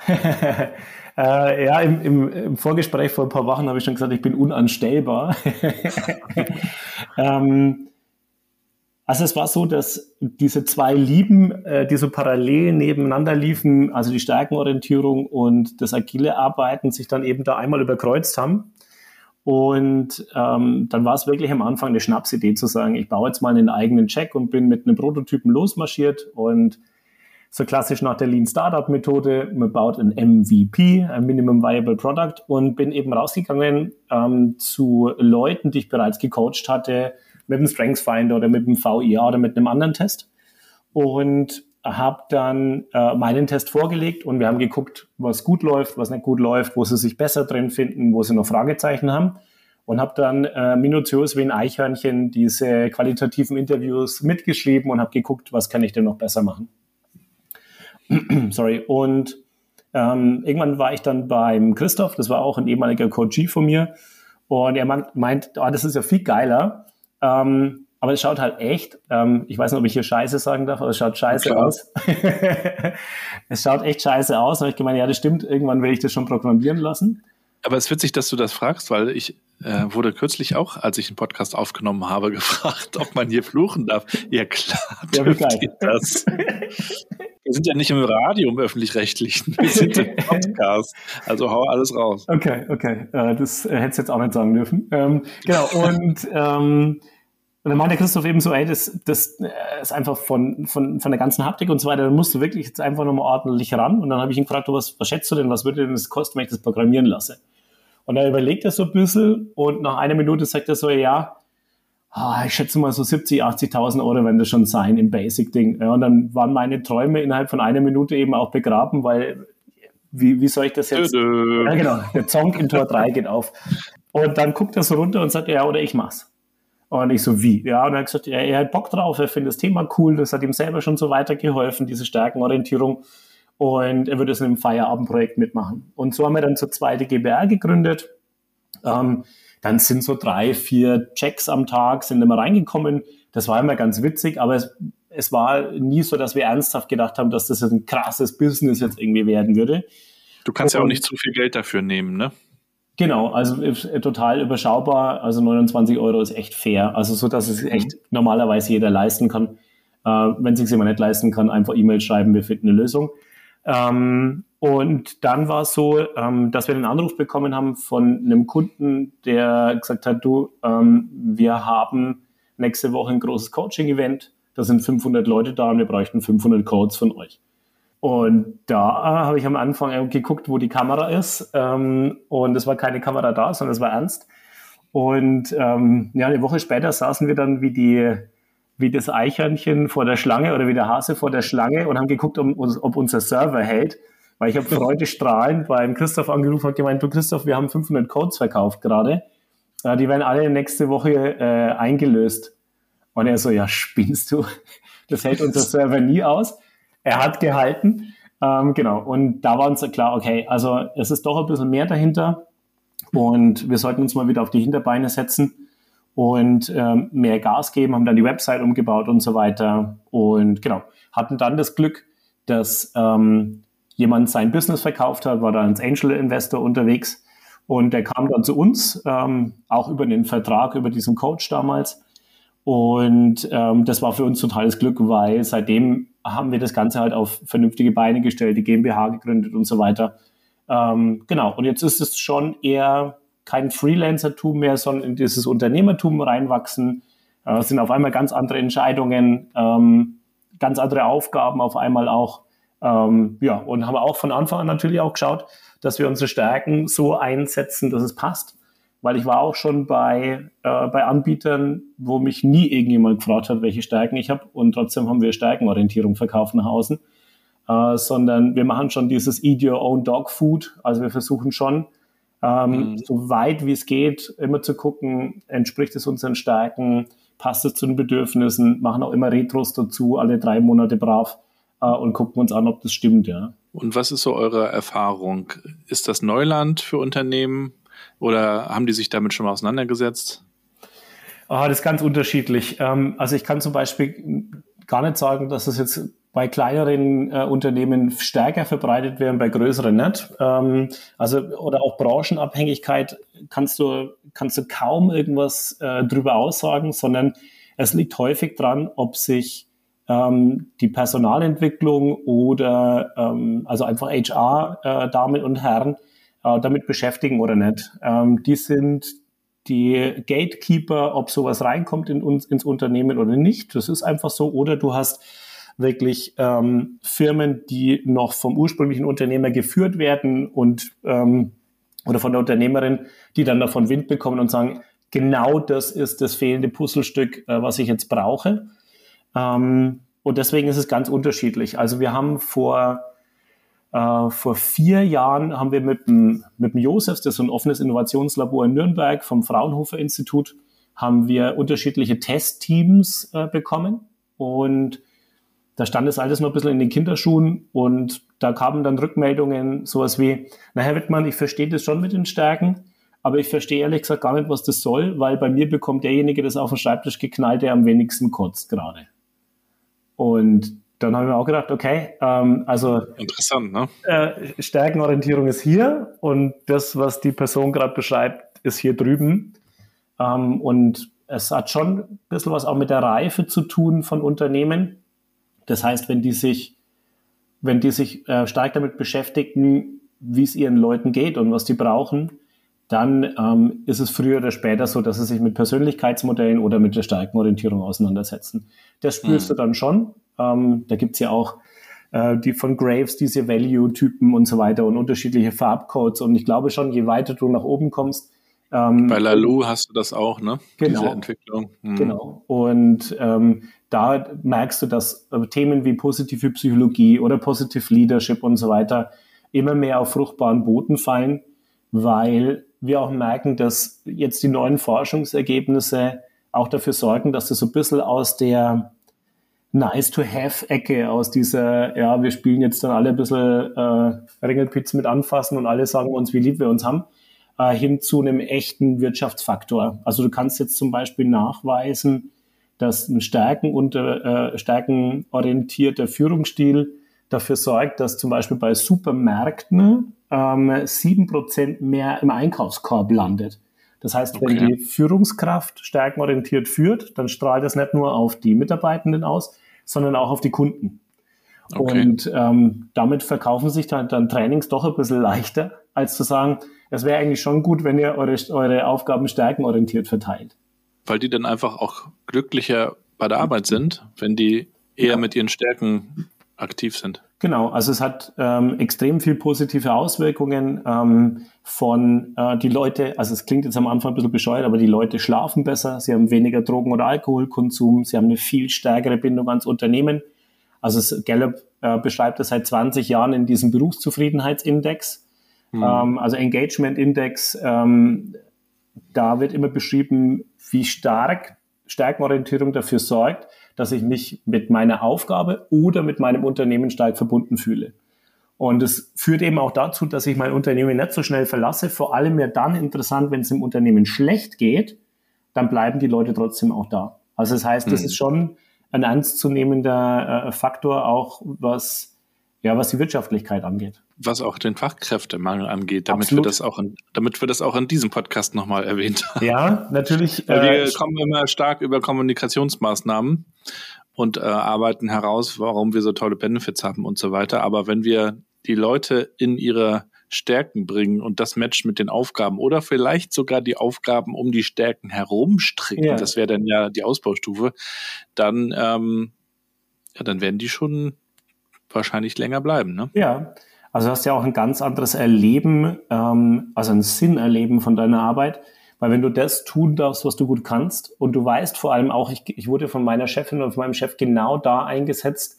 äh, ja, im, im, im Vorgespräch vor ein paar Wochen habe ich schon gesagt, ich bin unanstellbar. ähm, also es war so, dass diese zwei Lieben, äh, die so parallel nebeneinander liefen, also die Stärkenorientierung und das agile Arbeiten, sich dann eben da einmal überkreuzt haben. Und ähm, dann war es wirklich am Anfang eine Schnapsidee zu sagen, ich baue jetzt mal einen eigenen Check und bin mit einem Prototypen losmarschiert und so klassisch nach der Lean Startup Methode, man baut ein M V P, ein Minimum Viable Product, und bin eben rausgegangen ähm, zu Leuten, die ich bereits gecoacht hatte, mit dem Strengths Finder oder mit dem V I A oder mit einem anderen Test, und habe dann äh, meinen Test vorgelegt und wir haben geguckt, was gut läuft, was nicht gut läuft, wo sie sich besser drin finden, wo sie noch Fragezeichen haben, und habe dann äh, minutiös wie ein Eichhörnchen diese qualitativen Interviews mitgeschrieben und habe geguckt, was kann ich denn noch besser machen. Sorry. Und ähm, irgendwann war ich dann beim Christoph, das war auch ein ehemaliger Coachee von mir, und er meint, meint oh, das ist ja viel geiler, ähm, aber es schaut halt echt, ähm, ich weiß nicht, ob ich hier Scheiße sagen darf, aber es schaut scheiße Klar. aus. Es schaut echt scheiße aus. Da habe ich gemeint, ja, das stimmt, irgendwann will ich das schon programmieren lassen. Aber es ist witzig, dass du das fragst, weil ich äh, wurde kürzlich auch, als ich einen Podcast aufgenommen habe, gefragt, ob man hier fluchen darf. Ja klar, ja, dürft ihr das. Wir sind ja nicht im Radio, im Öffentlich-Rechtlichen. Wir sind im Podcast. Also hau alles raus. Okay, okay. Äh, das äh, hättest du jetzt auch nicht sagen dürfen. Ähm, genau, und ähm, Und dann meinte der Christoph eben so, ey, das, das ist einfach von, von, von der ganzen Haptik und so weiter, da musst du wirklich jetzt einfach nochmal ordentlich ran. Und dann habe ich ihn gefragt, was, was schätzt du denn, was würde denn das kosten, wenn ich das programmieren lasse? Und dann überlegt er so ein bisschen und nach einer Minute sagt er so, ja, oh, ich schätze mal so siebzig, achtzigtausend Euro werden das schon sein im Basic-Ding. Ja, und dann waren meine Träume innerhalb von einer Minute eben auch begraben, weil wie, wie soll ich das jetzt? Dö, dö. Ja, genau, der Zonk in Tor drei geht auf. Und dann guckt er so runter und sagt, ja, oder ich mach's. Und ich so, wie? Ja, und er hat gesagt, ja, er hat Bock drauf, er findet das Thema cool, das hat ihm selber schon so weitergeholfen, diese Stärkenorientierung. Und er würde es in einem Feierabendprojekt mitmachen. Und so haben wir dann zur zweite G b R gegründet. Ähm, dann sind so drei, vier Checks am Tag, sind immer reingekommen. Das war immer ganz witzig, aber es, es war nie so, dass wir ernsthaft gedacht haben, dass das ein krasses Business jetzt irgendwie werden würde. Du kannst und, ja auch nicht zu viel Geld dafür nehmen, ne? Genau, also total überschaubar. Also neunundzwanzig Euro ist echt fair. Also so, dass es echt mhm. normalerweise jeder leisten kann. Äh, wenn es sich jemand nicht leisten kann, einfach E-Mail schreiben, wir finden eine Lösung. Ähm, und dann war es so, ähm, dass wir einen Anruf bekommen haben von einem Kunden, der gesagt hat, du, ähm, wir haben nächste Woche ein großes Coaching-Event. Da sind fünfhundert Leute da und wir bräuchten fünfhundert Codes von euch. Und da habe ich am Anfang geguckt, wo die Kamera ist. Ähm, und es war keine Kamera da, sondern es war ernst. Und ähm, ja, eine Woche später saßen wir dann wie die, wie das Eichhörnchen vor der Schlange oder wie der Hase vor der Schlange und haben geguckt, ob, ob unser Server hält. Weil ich habe freudestrahlend beim Christoph angerufen und gemeint, du Christoph, wir haben fünfhundert Codes verkauft gerade. Äh, die werden alle nächste Woche äh, eingelöst. Und er so, ja, spinnst du? Das hält unser Server nie aus. Er hat gehalten, ähm, genau. Und da war uns klar, okay, also es ist doch ein bisschen mehr dahinter und wir sollten uns mal wieder auf die Hinterbeine setzen und ähm, mehr Gas geben, haben dann die Website umgebaut und so weiter und genau, hatten dann das Glück, dass ähm, jemand sein Business verkauft hat, war da als Angel Investor unterwegs und der kam dann zu uns, ähm, auch über den Vertrag, über diesen Coach damals. Und ähm, das war für uns totales Glück, weil seitdem haben wir das Ganze halt auf vernünftige Beine gestellt, die GmbH gegründet und so weiter. Ähm, genau, und jetzt ist es schon eher kein Freelancer-Tum mehr, sondern in dieses Unternehmertum reinwachsen. Äh, es sind auf einmal ganz andere Entscheidungen, ähm, ganz andere Aufgaben auf einmal auch. Ähm, ja, und haben auch von Anfang an natürlich auch geschaut, dass wir unsere Stärken so einsetzen, dass es passt. Weil ich war auch schon bei, äh, bei Anbietern, wo mich nie irgendjemand gefragt hat, welche Stärken ich habe. Und trotzdem haben wir Stärkenorientierung verkauft nach außen. Äh, sondern wir machen schon dieses Eat Your Own Dog Food. Also wir versuchen schon, ähm, mhm. so weit wie es geht, immer zu gucken, entspricht es unseren Stärken, passt es zu den Bedürfnissen, machen auch immer Retros dazu, alle drei Monate brav äh, und gucken uns an, ob das stimmt. Ja. Und was ist so eure Erfahrung? Ist das Neuland für Unternehmen? Oder haben die sich damit schon mal auseinandergesetzt? Oh, das ist ganz unterschiedlich. Also ich kann zum Beispiel gar nicht sagen, dass es jetzt bei kleineren äh, Unternehmen stärker verbreitet wäre, bei größeren nicht. Ähm, also oder auch Branchenabhängigkeit kannst du kannst du kaum irgendwas äh, drüber aussagen, sondern es liegt häufig dran, ob sich ähm, die Personalentwicklung oder ähm, also einfach H R äh, Damen und Herren damit beschäftigen oder nicht. Ähm, die sind die Gatekeeper, ob sowas reinkommt in uns, ins Unternehmen oder nicht. Das ist einfach so. Oder du hast wirklich ähm, Firmen, die noch vom ursprünglichen Unternehmer geführt werden und ähm, oder von der Unternehmerin, die dann davon Wind bekommen und sagen, genau das ist das fehlende Puzzlestück, äh, was ich jetzt brauche. Ähm, und deswegen ist es ganz unterschiedlich. Also wir haben vor Uh, vor vier Jahren haben wir mit dem, mit dem Josefs, das ist so ein offenes Innovationslabor in Nürnberg vom Fraunhofer Institut, haben wir unterschiedliche Testteams äh, bekommen und da stand es alles noch ein bisschen in den Kinderschuhen und da kamen dann Rückmeldungen, sowas wie, na Herr Wittmann, ich verstehe das schon mit den Stärken, aber ich verstehe ehrlich gesagt gar nicht, was das soll, weil bei mir bekommt derjenige das auf den Schreibtisch geknallt, der am wenigsten kotzt gerade. Und dann haben wir auch gedacht, okay, ähm, also interessant, ne? Äh, Stärkenorientierung ist hier und das, was die Person gerade beschreibt, ist hier drüben. Ähm, und es hat schon ein bisschen was auch mit der Reife zu tun von Unternehmen. Das heißt, wenn die sich, wenn die sich äh, stark damit beschäftigen, wie es ihren Leuten geht und was die brauchen, dann ähm, ist es früher oder später so, dass sie sich mit Persönlichkeitsmodellen oder mit der Stärkenorientierung auseinandersetzen. Das spürst mhm. du dann schon. Ähm, da gibt's ja auch äh, die von Graves, diese Value-Typen und so weiter und unterschiedliche Farbcodes. Und ich glaube schon, je weiter du nach oben kommst Ähm, Bei Lalou hast du das auch, ne? Genau. Diese Entwicklung. Mhm. Genau. Und ähm, da merkst du, dass äh, Themen wie positive Psychologie oder Positive Leadership und so weiter immer mehr auf fruchtbaren Boden fallen, weil wir auch merken, dass jetzt die neuen Forschungsergebnisse auch dafür sorgen, dass das so ein bisschen aus der Nice-to-have-Ecke, aus dieser, ja, wir spielen jetzt dann alle ein bisschen äh, Ringelpitz mit anfassen und alle sagen uns, wie lieb wir uns haben, äh, hin zu einem echten Wirtschaftsfaktor. Also du kannst jetzt zum Beispiel nachweisen, dass ein Stärken unter, äh, stärkenorientierter Führungsstil dafür sorgt, dass zum Beispiel bei Supermärkten ähm, sieben Prozent mehr im Einkaufskorb landet. Das heißt, wenn Okay. die Führungskraft stärkenorientiert führt, dann strahlt das nicht nur auf die Mitarbeitenden aus, sondern auch auf die Kunden. Okay. Und ähm, damit verkaufen sich dann, dann Trainings doch ein bisschen leichter, als zu sagen, es wäre eigentlich schon gut, wenn ihr eure, eure Aufgaben stärkenorientiert verteilt. Weil die dann einfach auch glücklicher bei der Arbeit sind, wenn die eher Ja. mit ihren Stärken aktiv sind. Genau, also es hat ähm, extrem viel positive Auswirkungen ähm, von äh, die Leute, also es klingt jetzt am Anfang ein bisschen bescheuert, aber die Leute schlafen besser, sie haben weniger Drogen- oder Alkoholkonsum, sie haben eine viel stärkere Bindung ans Unternehmen. Also es, Gallup äh, beschreibt das seit zwanzig Jahren in diesem Berufszufriedenheitsindex, Mhm. ähm, also Engagement Index, ähm, da wird immer beschrieben, wie stark Stärkenorientierung dafür sorgt, dass ich mich mit meiner Aufgabe oder mit meinem Unternehmen stark verbunden fühle. Und es führt eben auch dazu, dass ich mein Unternehmen nicht so schnell verlasse. Vor allem ja dann interessant, wenn es im Unternehmen schlecht geht, dann bleiben die Leute trotzdem auch da. Also das heißt, das Mhm. ist schon ein ernstzunehmender äh, Faktor, auch was, ja, was die Wirtschaftlichkeit angeht. Was auch den Fachkräftemangel angeht, damit Absolut. wir das auch in, damit wir das auch in diesem Podcast nochmal erwähnt haben. Ja, natürlich. Weil wir äh, kommen immer stark über Kommunikationsmaßnahmen und äh, arbeiten heraus, warum wir so tolle Benefits haben und so weiter. Aber wenn wir die Leute in ihre Stärken bringen und das matcht mit den Aufgaben oder vielleicht sogar die Aufgaben um die Stärken herumstricken, Ja. das wäre dann ja die Ausbaustufe, dann, ähm, ja, dann werden die schon wahrscheinlich länger bleiben, ne? Ja, also du hast ja auch ein ganz anderes Erleben, ähm, also ein Sinnerleben von deiner Arbeit, weil wenn du das tun darfst, was du gut kannst und du weißt vor allem auch, ich, ich wurde von meiner Chefin und von meinem Chef genau da eingesetzt,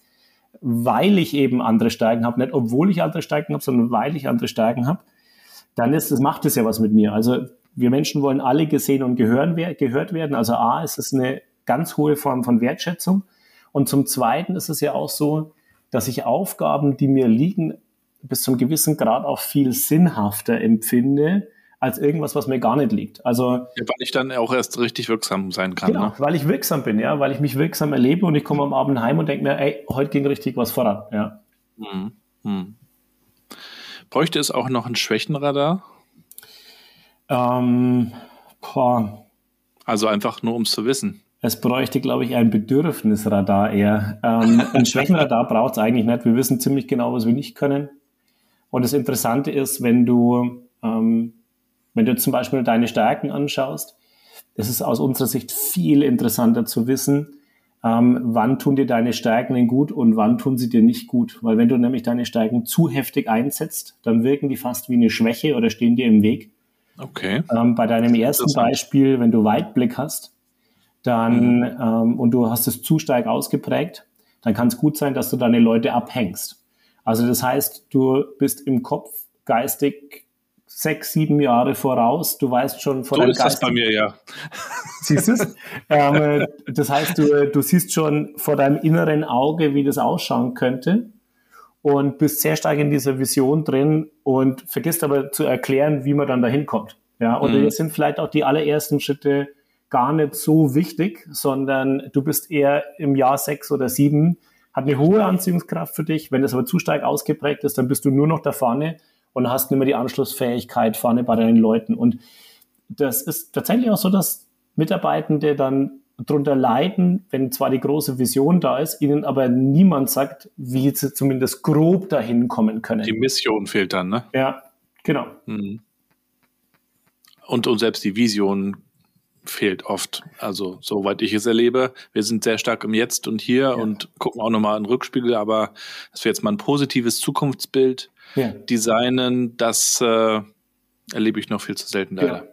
weil ich eben andere Stärken habe, nicht obwohl ich andere Stärken habe, sondern weil ich andere Stärken habe, dann ist das, macht es ja was mit mir. Also wir Menschen wollen alle gesehen und gehören, gehört werden. Also A, ist es eine ganz hohe Form von Wertschätzung und zum Zweiten ist es ja auch so, dass ich Aufgaben, die mir liegen, bis zum gewissen Grad auch viel sinnhafter empfinde, als irgendwas, was mir gar nicht liegt. Also Ja, weil ich dann auch erst richtig wirksam sein kann. genau, Ne? weil ich wirksam bin, ja, weil ich mich wirksam erlebe und ich komme am Abend heim und denke mir, ey, heute ging richtig was voran. Ja. Hm. Hm. Bräuchte es auch noch ein Schwächenradar? Ähm, boah, Also einfach nur, um es zu wissen. es bräuchte, glaube ich, ein Bedürfnisradar eher. Ähm, ein Schwächenradar braucht es eigentlich nicht. Wir wissen ziemlich genau, was wir nicht können. Und das Interessante ist, wenn du, ähm, wenn du zum Beispiel deine Stärken anschaust, es ist aus unserer Sicht viel interessanter zu wissen, ähm, wann tun dir deine Stärken denn gut und wann tun sie dir nicht gut. Weil wenn du nämlich deine Stärken zu heftig einsetzt, dann wirken die fast wie eine Schwäche oder stehen dir im Weg. Okay. Ähm, bei deinem ersten Interessant. Beispiel, wenn du Weitblick hast, dann ähm, und du hast es zu stark ausgeprägt, dann kann es gut sein, dass du deine Leute abhängst. Also das heißt, du bist im Kopf geistig sechs, sieben Jahre voraus. Du weißt schon vor So deinem ist das Geist. bei mir, ja. Siehst du es? ähm, das heißt, du, du siehst schon vor deinem inneren Auge, wie das ausschauen könnte und bist sehr stark in dieser Vision drin und vergisst aber zu erklären, wie man dann dahin kommt. Ja, und Mhm. jetzt sind vielleicht auch die allerersten Schritte gar nicht so wichtig, sondern du bist eher im Jahr sechs oder sieben, hat eine hohe Anziehungskraft für dich. Wenn das aber zu stark ausgeprägt ist, dann bist du nur noch da vorne und hast nicht mehr die Anschlussfähigkeit vorne bei deinen Leuten. Und das ist tatsächlich auch so, dass Mitarbeitende dann darunter leiden, wenn zwar die große Vision da ist, ihnen aber niemand sagt, wie sie zumindest grob dahin kommen können. Die Mission fehlt dann, ne? Ja, genau. Mhm. Und, und selbst die Vision fehlt oft. Also, soweit ich es erlebe, wir sind sehr stark im Jetzt und Hier Ja. und gucken auch nochmal in den Rückspiegel, aber dass wir jetzt mal ein positives Zukunftsbild Ja. designen, das äh, erlebe ich noch viel zu selten leider. Ja.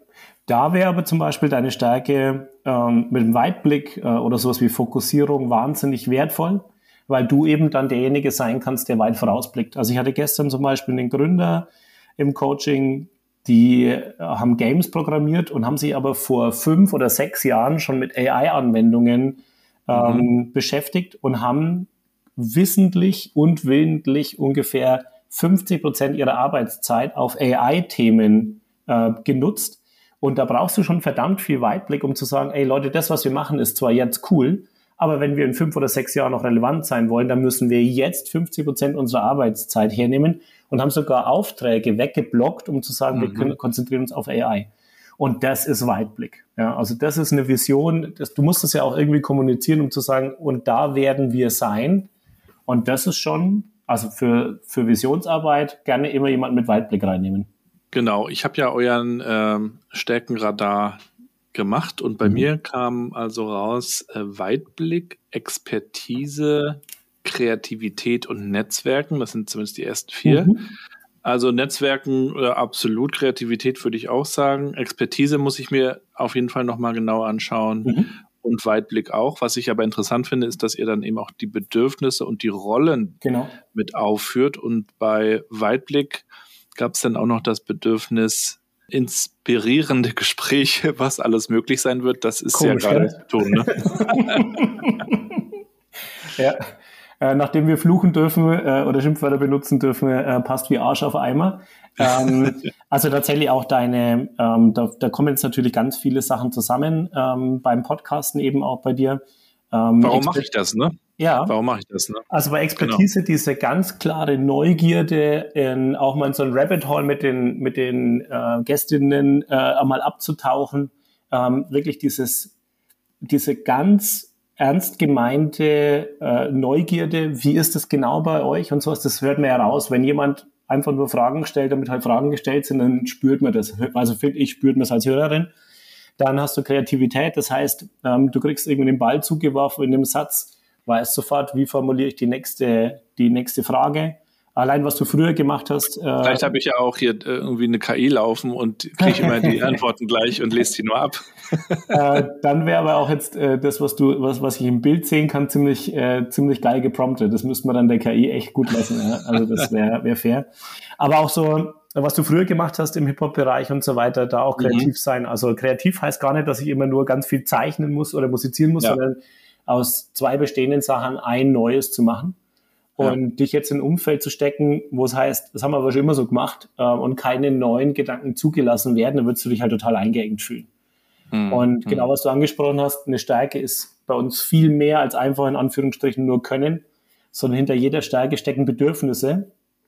Da wäre aber zum Beispiel deine Stärke ähm, mit dem Weitblick äh, oder sowas wie Fokussierung wahnsinnig wertvoll, weil du eben dann derjenige sein kannst, der weit vorausblickt. Also ich hatte gestern zum Beispiel einen Gründer im Coaching, die äh, haben Games programmiert und haben sich aber vor fünf oder sechs Jahren schon mit A I-Anwendungen ähm, mhm. beschäftigt und haben wissentlich und willentlich ungefähr fünfzig Prozent ihrer Arbeitszeit auf A I-Themen äh, genutzt. Und da brauchst du schon verdammt viel Weitblick, um zu sagen, ey Leute, das, was wir machen, ist zwar jetzt cool, aber wenn wir in fünf oder sechs Jahren noch relevant sein wollen, dann müssen wir jetzt fünfzig Prozent unserer Arbeitszeit hernehmen und haben sogar Aufträge weggeblockt, um zu sagen, mhm. wir können, konzentrieren uns auf A I. Und das ist Weitblick. Ja, also das ist eine Vision, das, du musst es ja auch irgendwie kommunizieren, um zu sagen, und da werden wir sein. Und das ist schon, also für, für Visionsarbeit gerne immer jemand mit Weitblick reinnehmen. Genau, ich habe ja euren ähm, Stärkenradar gemacht und bei mhm. mir kam also raus äh, Weitblick, Expertise, Kreativität und Netzwerken. Das sind zumindest die ersten vier. Mhm. Also Netzwerken, äh, absolut, Kreativität würde ich auch sagen. Expertise muss ich mir auf jeden Fall nochmal genau anschauen. Mhm. Und Weitblick auch. Was ich aber interessant finde, ist, dass ihr dann eben auch die Bedürfnisse und die Rollen genau. mit aufführt. Und bei Weitblick gab es dann auch noch das Bedürfnis, inspirierende Gespräche, was alles möglich sein wird. Das ist Komisch, ja gerade zu tun. Ne? Ja, äh, nachdem wir fluchen dürfen äh, oder Schimpfwörter benutzen dürfen, äh, passt wie Arsch auf Eimer. ähm, also tatsächlich auch deine, ähm, da, da kommen jetzt natürlich ganz viele Sachen zusammen ähm, beim Podcasten eben auch bei dir. Ähm, Warum mache ich das, ne? Ja. Warum mache ich das, ne? Also bei Expertise genau. diese ganz klare Neugierde, in, auch mal in so ein Rabbit Hole mit den mit den äh, Gästinnen äh, einmal abzutauchen, ähm, wirklich dieses diese ganz ernst gemeinte äh, Neugierde, wie ist das genau bei euch und sowas, das hört man ja raus, wenn jemand einfach nur Fragen stellt, damit halt Fragen gestellt sind, dann spürt man das. Also finde ich, spürt man es als Hörerin. Dann hast du Kreativität, das heißt, ähm, du kriegst irgendwie den Ball zugeworfen in dem Satz, weißt sofort, wie formuliere ich die nächste, die nächste Frage. Allein, was du früher gemacht hast. Äh, Vielleicht habe ich ja auch hier irgendwie eine K I laufen und kriege immer die Antworten gleich und lese die nur ab. äh, dann wäre aber auch jetzt äh, das, was du, was, was ich im Bild sehen kann, ziemlich, äh, ziemlich geil gepromptet. Das müsste man dann der K I echt gut lassen. Ja? Also das wäre wär fair. Aber auch so, was du früher gemacht hast im Hip-Hop-Bereich und so weiter, da auch kreativ mhm. sein. Also kreativ heißt gar nicht, dass ich immer nur ganz viel zeichnen muss oder musizieren muss, ja. sondern aus zwei bestehenden Sachen ein neues zu machen. Und ja. dich jetzt in ein Umfeld zu stecken, wo es heißt, das haben wir aber schon immer so gemacht, äh, und keine neuen Gedanken zugelassen werden, dann würdest du dich halt total eingeengt fühlen. Hm. Und hm. genau, was du angesprochen hast, eine Stärke ist bei uns viel mehr als einfach in Anführungsstrichen nur Können, sondern hinter jeder Stärke stecken Bedürfnisse.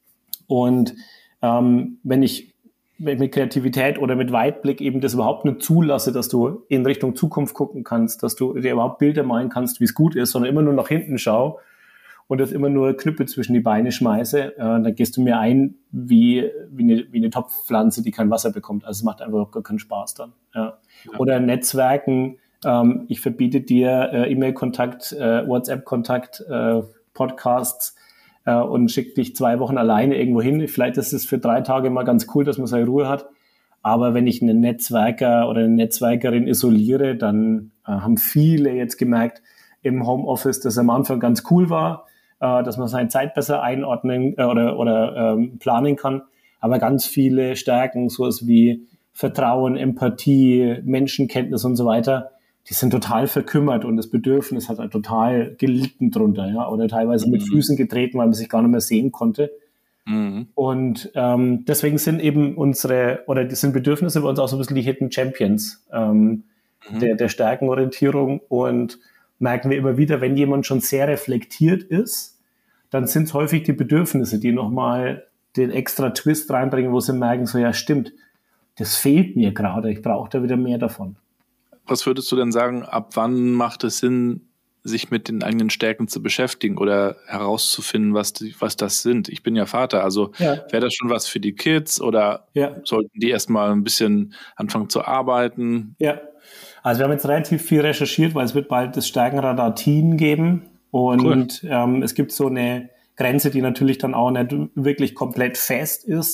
Und ähm, wenn ich mit Kreativität oder mit Weitblick eben das überhaupt nicht zulasse, dass du in Richtung Zukunft gucken kannst, dass du dir überhaupt Bilder malen kannst, wie es gut ist, sondern immer nur nach hinten schau und das immer nur Knüppel zwischen die Beine schmeiße, äh, dann gehst du mir ein wie, wie, eine, wie eine Topfpflanze, die kein Wasser bekommt. Also es macht einfach gar keinen Spaß dann. Ja. Ja. Oder Netzwerken, ähm, ich verbiete dir äh, E-Mail-Kontakt, äh, WhatsApp-Kontakt, äh, Podcasts äh, und schick dich zwei Wochen alleine irgendwo hin. Vielleicht ist es für drei Tage mal ganz cool, dass man seine Ruhe hat. Aber wenn ich einen Netzwerker oder eine Netzwerkerin isoliere, dann äh, haben viele jetzt gemerkt im Homeoffice, dass am Anfang ganz cool war, dass man seine Zeit besser einordnen äh, oder, oder ähm, planen kann. Aber ganz viele Stärken, sowas wie Vertrauen, Empathie, Menschenkenntnis und so weiter, die sind total verkümmert und das Bedürfnis hat halt total gelitten drunter, ja, oder teilweise mhm. mit Füßen getreten, weil man sich gar nicht mehr sehen konnte. Mhm. Und ähm, deswegen sind eben unsere, oder das sind Bedürfnisse bei uns auch so ein bisschen die Hidden Champions ähm, mhm. der, der Stärkenorientierung. Und merken wir immer wieder, wenn jemand schon sehr reflektiert ist, dann sind es häufig die Bedürfnisse, die nochmal den extra Twist reinbringen, wo sie merken, so ja stimmt, das fehlt mir gerade, ich brauche da wieder mehr davon. Was würdest du denn sagen, ab wann macht es Sinn, sich mit den eigenen Stärken zu beschäftigen oder herauszufinden, was, die, was das sind? Ich bin ja Vater, also ja. wäre das schon was für die Kids oder ja. sollten die erstmal ein bisschen anfangen zu arbeiten? Ja. Also wir haben jetzt relativ viel recherchiert, weil es wird bald das Stärkenradar-Team geben und cool. ähm, es gibt so eine Grenze, die natürlich dann auch nicht wirklich komplett fest ist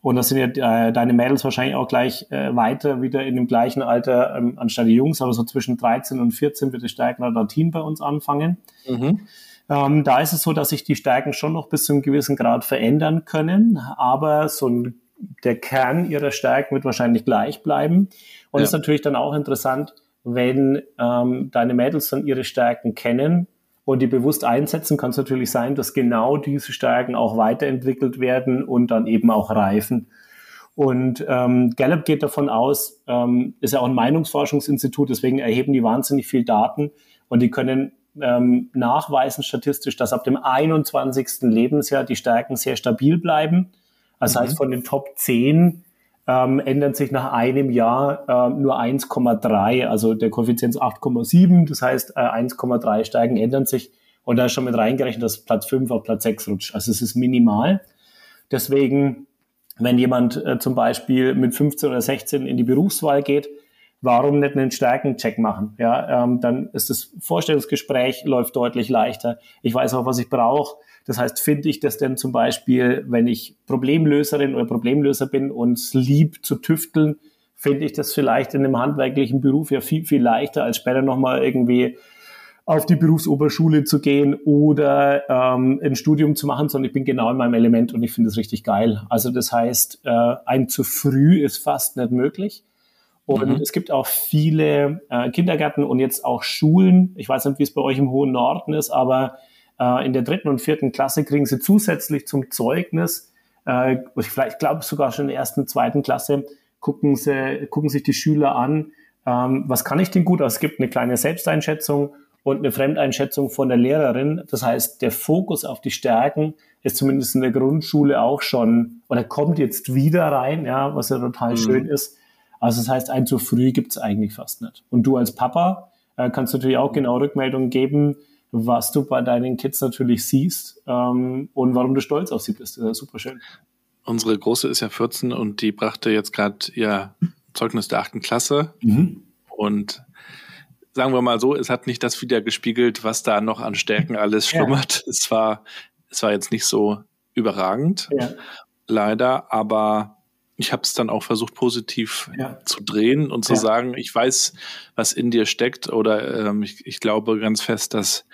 Und das sind ja äh, deine Mädels wahrscheinlich auch gleich äh, weiter wieder in dem gleichen Alter ähm, anstatt die Jungs, aber so zwischen dreizehn und vierzehn wird die Stärkenradar-Team bei uns anfangen. Mhm. Ähm, da ist es so, dass sich die Stärken schon noch bis zu einem gewissen Grad verändern können, aber so ein, der Kern ihrer Stärken wird wahrscheinlich gleich bleiben. Und es ja. ist natürlich dann auch interessant, wenn ähm, deine Mädels dann ihre Stärken kennen und die bewusst einsetzen, kann es natürlich sein, dass genau diese Stärken auch weiterentwickelt werden und dann eben auch reifen. Und ähm, Gallup geht davon aus, ähm, ist ja auch ein Meinungsforschungsinstitut, deswegen erheben die wahnsinnig viel Daten und die können ähm, nachweisen statistisch, dass ab dem einundzwanzigsten Lebensjahr die Stärken sehr stabil bleiben. Das mhm. heißt, von den Top zehn ähm, ändern sich nach einem Jahr ähm, nur eins Komma drei, also der Koeffizient ist acht Komma sieben, das heißt äh, eins Komma drei Stärken ändern sich und da ist schon mit reingerechnet, dass Platz fünf auf Platz sechs rutscht. Also es ist minimal. Deswegen, wenn jemand äh, zum Beispiel mit fünfzehn oder sechzehn in die Berufswahl geht, warum nicht einen Stärkencheck machen? Ja, ähm, dann ist das Vorstellungsgespräch läuft deutlich leichter. Ich weiß auch, was ich brauche. Das heißt, finde ich das denn zum Beispiel, wenn ich Problemlöserin oder Problemlöser bin und es lieb zu tüfteln, finde ich das vielleicht in einem handwerklichen Beruf ja viel, viel leichter, als später nochmal irgendwie auf die Berufsoberschule zu gehen oder ähm, ein Studium zu machen, sondern ich bin genau in meinem Element und ich finde es richtig geil. Also das heißt, äh, ein zu früh ist fast nicht möglich. Und mhm. es gibt auch viele äh, Kindergärten und jetzt auch Schulen. Ich weiß nicht, wie es bei euch im hohen Norden ist, aber äh, in der dritten und vierten Klasse kriegen sie zusätzlich zum Zeugnis, äh, ich vielleicht glaube sogar schon in der ersten, zweiten Klasse, gucken sie, gucken sich die Schüler an, ähm, was kann ich denn gut? Also es gibt eine kleine Selbsteinschätzung und eine Fremdeinschätzung von der Lehrerin. Das heißt, der Fokus auf die Stärken ist zumindest in der Grundschule auch schon, oder kommt jetzt wieder rein, ja, was ja total mhm. schön ist. Also das heißt, ein zu früh gibt's eigentlich fast nicht. Und du als Papa äh, kannst natürlich auch genau Rückmeldungen geben, was du bei deinen Kids natürlich siehst ähm, und warum du stolz auf sie bist. Das ist ja super schön. Unsere Große ist ja vierzehn und die brachte jetzt gerade ihr Zeugnis der achten Klasse. Mhm. Und sagen wir mal so, es hat nicht das wiedergespiegelt, was da noch an Stärken alles schlummert. Ja. Es war, es war jetzt nicht so überragend, ja. leider, aber ich habe es dann auch versucht, positiv ja. zu drehen und zu ja. sagen, ich weiß, was in dir steckt oder ähm, ich, ich glaube ganz fest, dass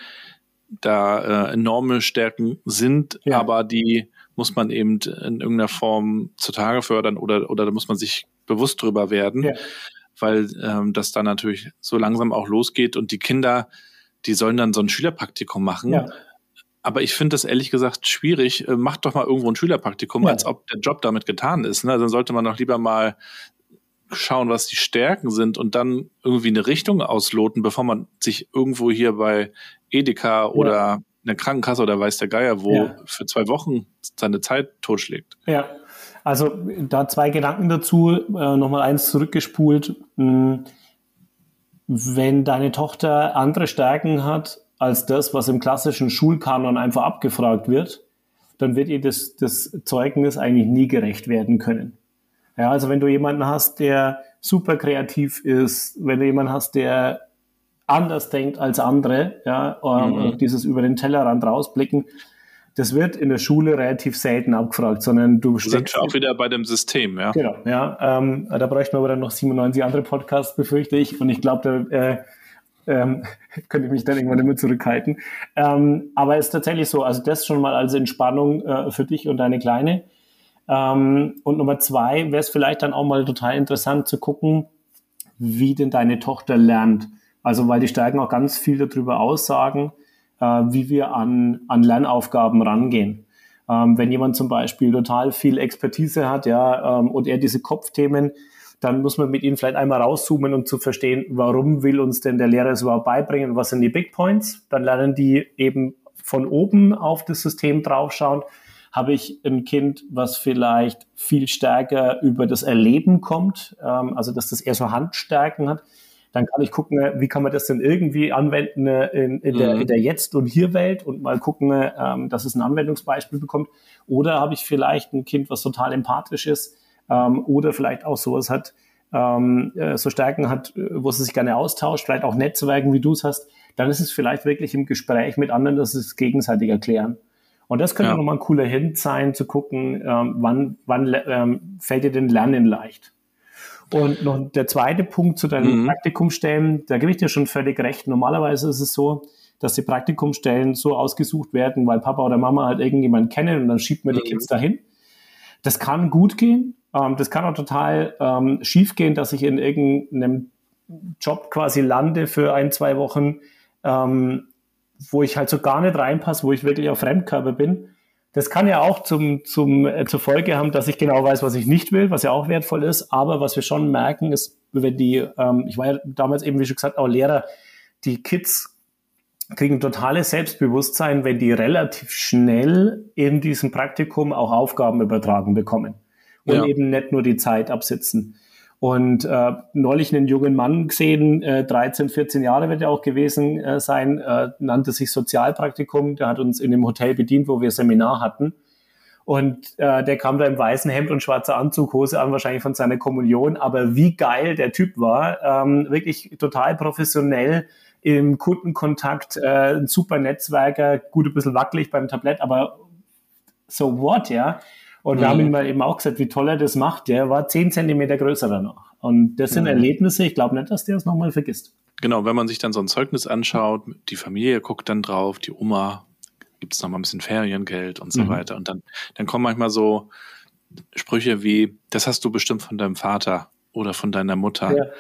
da äh, enorme Stärken sind, ja. aber die muss man eben in irgendeiner Form zutage fördern oder oder da muss man sich bewusst drüber werden, ja. weil ähm, das dann natürlich so langsam auch losgeht und die Kinder, die sollen dann so ein Schülerpraktikum machen. Ja. Aber ich finde das ehrlich gesagt schwierig. Macht doch mal irgendwo ein Schülerpraktikum, ja. als ob der Job damit getan ist. Ne? Dann sollte man doch lieber mal schauen, was die Stärken sind und dann irgendwie eine Richtung ausloten, bevor man sich irgendwo hier bei Edeka ja. oder in der Krankenkasse oder weiß der Geier wo ja. für zwei Wochen seine Zeit totschlägt. Ja, also da zwei Gedanken dazu. Äh, Nochmal eins zurückgespult. Wenn deine Tochter andere Stärken hat, als das, was im klassischen Schulkanon einfach abgefragt wird, dann wird ihr das, das Zeugnis eigentlich nie gerecht werden können. Ja, also wenn du jemanden hast, der super kreativ ist, wenn du jemanden hast, der anders denkt als andere, ja, mhm. dieses über den Tellerrand rausblicken, das wird in der Schule relativ selten abgefragt, sondern du steckst... sind auch wieder bei dem System, ja. Genau, ja. Ähm, da bräuchten wir aber dann noch siebenundneunzig andere Podcasts, befürchte ich, und ich glaube, da... Äh, Ähm, könnte ich mich dann irgendwann nicht mehr zurückhalten. Ähm, aber es ist tatsächlich so, also das schon mal als Entspannung äh, für dich und deine Kleine. Ähm, und Nummer zwei wäre es vielleicht dann auch mal total interessant zu gucken, wie denn deine Tochter lernt. Also weil die Stärken auch ganz viel darüber aussagen, äh, wie wir an, an Lernaufgaben rangehen. Ähm, wenn jemand zum Beispiel total viel Expertise hat, ja, ähm, und er diese Kopfthemen, dann muss man mit ihnen vielleicht einmal rauszoomen und zu verstehen, warum will uns denn der Lehrer es überhaupt beibringen, was sind die Big Points. Dann lernen die eben von oben auf das System draufschauen. Habe ich ein Kind, was vielleicht viel stärker über das Erleben kommt, ähm, also dass das eher so Handstärken hat, dann kann ich gucken, wie kann man das denn irgendwie anwenden in, in, der, in der Jetzt- und Hier-Welt und mal gucken, ähm, dass es ein Anwendungsbeispiel bekommt. Oder habe ich vielleicht ein Kind, was total empathisch ist, Ähm, oder vielleicht auch sowas hat, ähm, so Stärken hat, wo es sich gerne austauscht, vielleicht auch Netzwerken, wie du es hast, dann ist es vielleicht wirklich im Gespräch mit anderen, dass sie es gegenseitig erklären. Und das könnte Ja. nochmal ein cooler Hint sein, zu gucken, ähm, wann, wann ähm, fällt dir denn Lernen leicht? Und noch der zweite Punkt zu deinen Mhm. Praktikumsstellen, da gebe ich dir schon völlig recht. Normalerweise ist es so, dass die Praktikumsstellen so ausgesucht werden, weil Papa oder Mama halt irgendjemanden kennen und dann schiebt man die Mhm. Kids dahin. Das kann gut gehen. Ähm, das kann auch total ähm, schief gehen, dass ich in irgendeinem Job quasi lande für ein, zwei Wochen, ähm, wo ich halt so gar nicht reinpasse, wo ich wirklich auf Fremdkörper bin. Das kann ja auch zum, zum, äh, zur Folge haben, dass ich genau weiß, was ich nicht will, was ja auch wertvoll ist. Aber was wir schon merken, ist, wenn die, ähm, ich war ja damals eben, wie schon gesagt, auch Lehrer, die Kids kriegen totales Selbstbewusstsein, wenn die relativ schnell in diesem Praktikum auch Aufgaben übertragen bekommen und Ja. eben nicht nur die Zeit absitzen. Und äh, neulich einen jungen Mann gesehen, äh, dreizehn, vierzehn Jahre wird er auch gewesen äh, sein, äh, nannte sich Sozialpraktikum, der hat uns in dem Hotel bedient, wo wir Seminar hatten. Und äh, der kam da im weißen Hemd und schwarzer Anzug, Hose an, wahrscheinlich von seiner Kommunion. Aber wie geil der Typ war, ähm, wirklich total professionell im Kundenkontakt, äh, ein super Netzwerker, gut ein bisschen wackelig beim Tablett, aber so what, ja. Und wir Mhm. haben ihm mal eben auch gesagt, wie toll er das macht. Der war zehn Zentimeter größer danach. Und das sind Mhm. Erlebnisse, ich glaube nicht, dass der es nochmal vergisst. Genau, wenn man sich dann so ein Zeugnis anschaut, die Familie guckt dann drauf, die Oma, gibt es noch mal ein bisschen Feriengeld und so Mhm. weiter. Und dann, dann kommen manchmal so Sprüche wie, das hast du bestimmt von deinem Vater oder von deiner Mutter. Ja.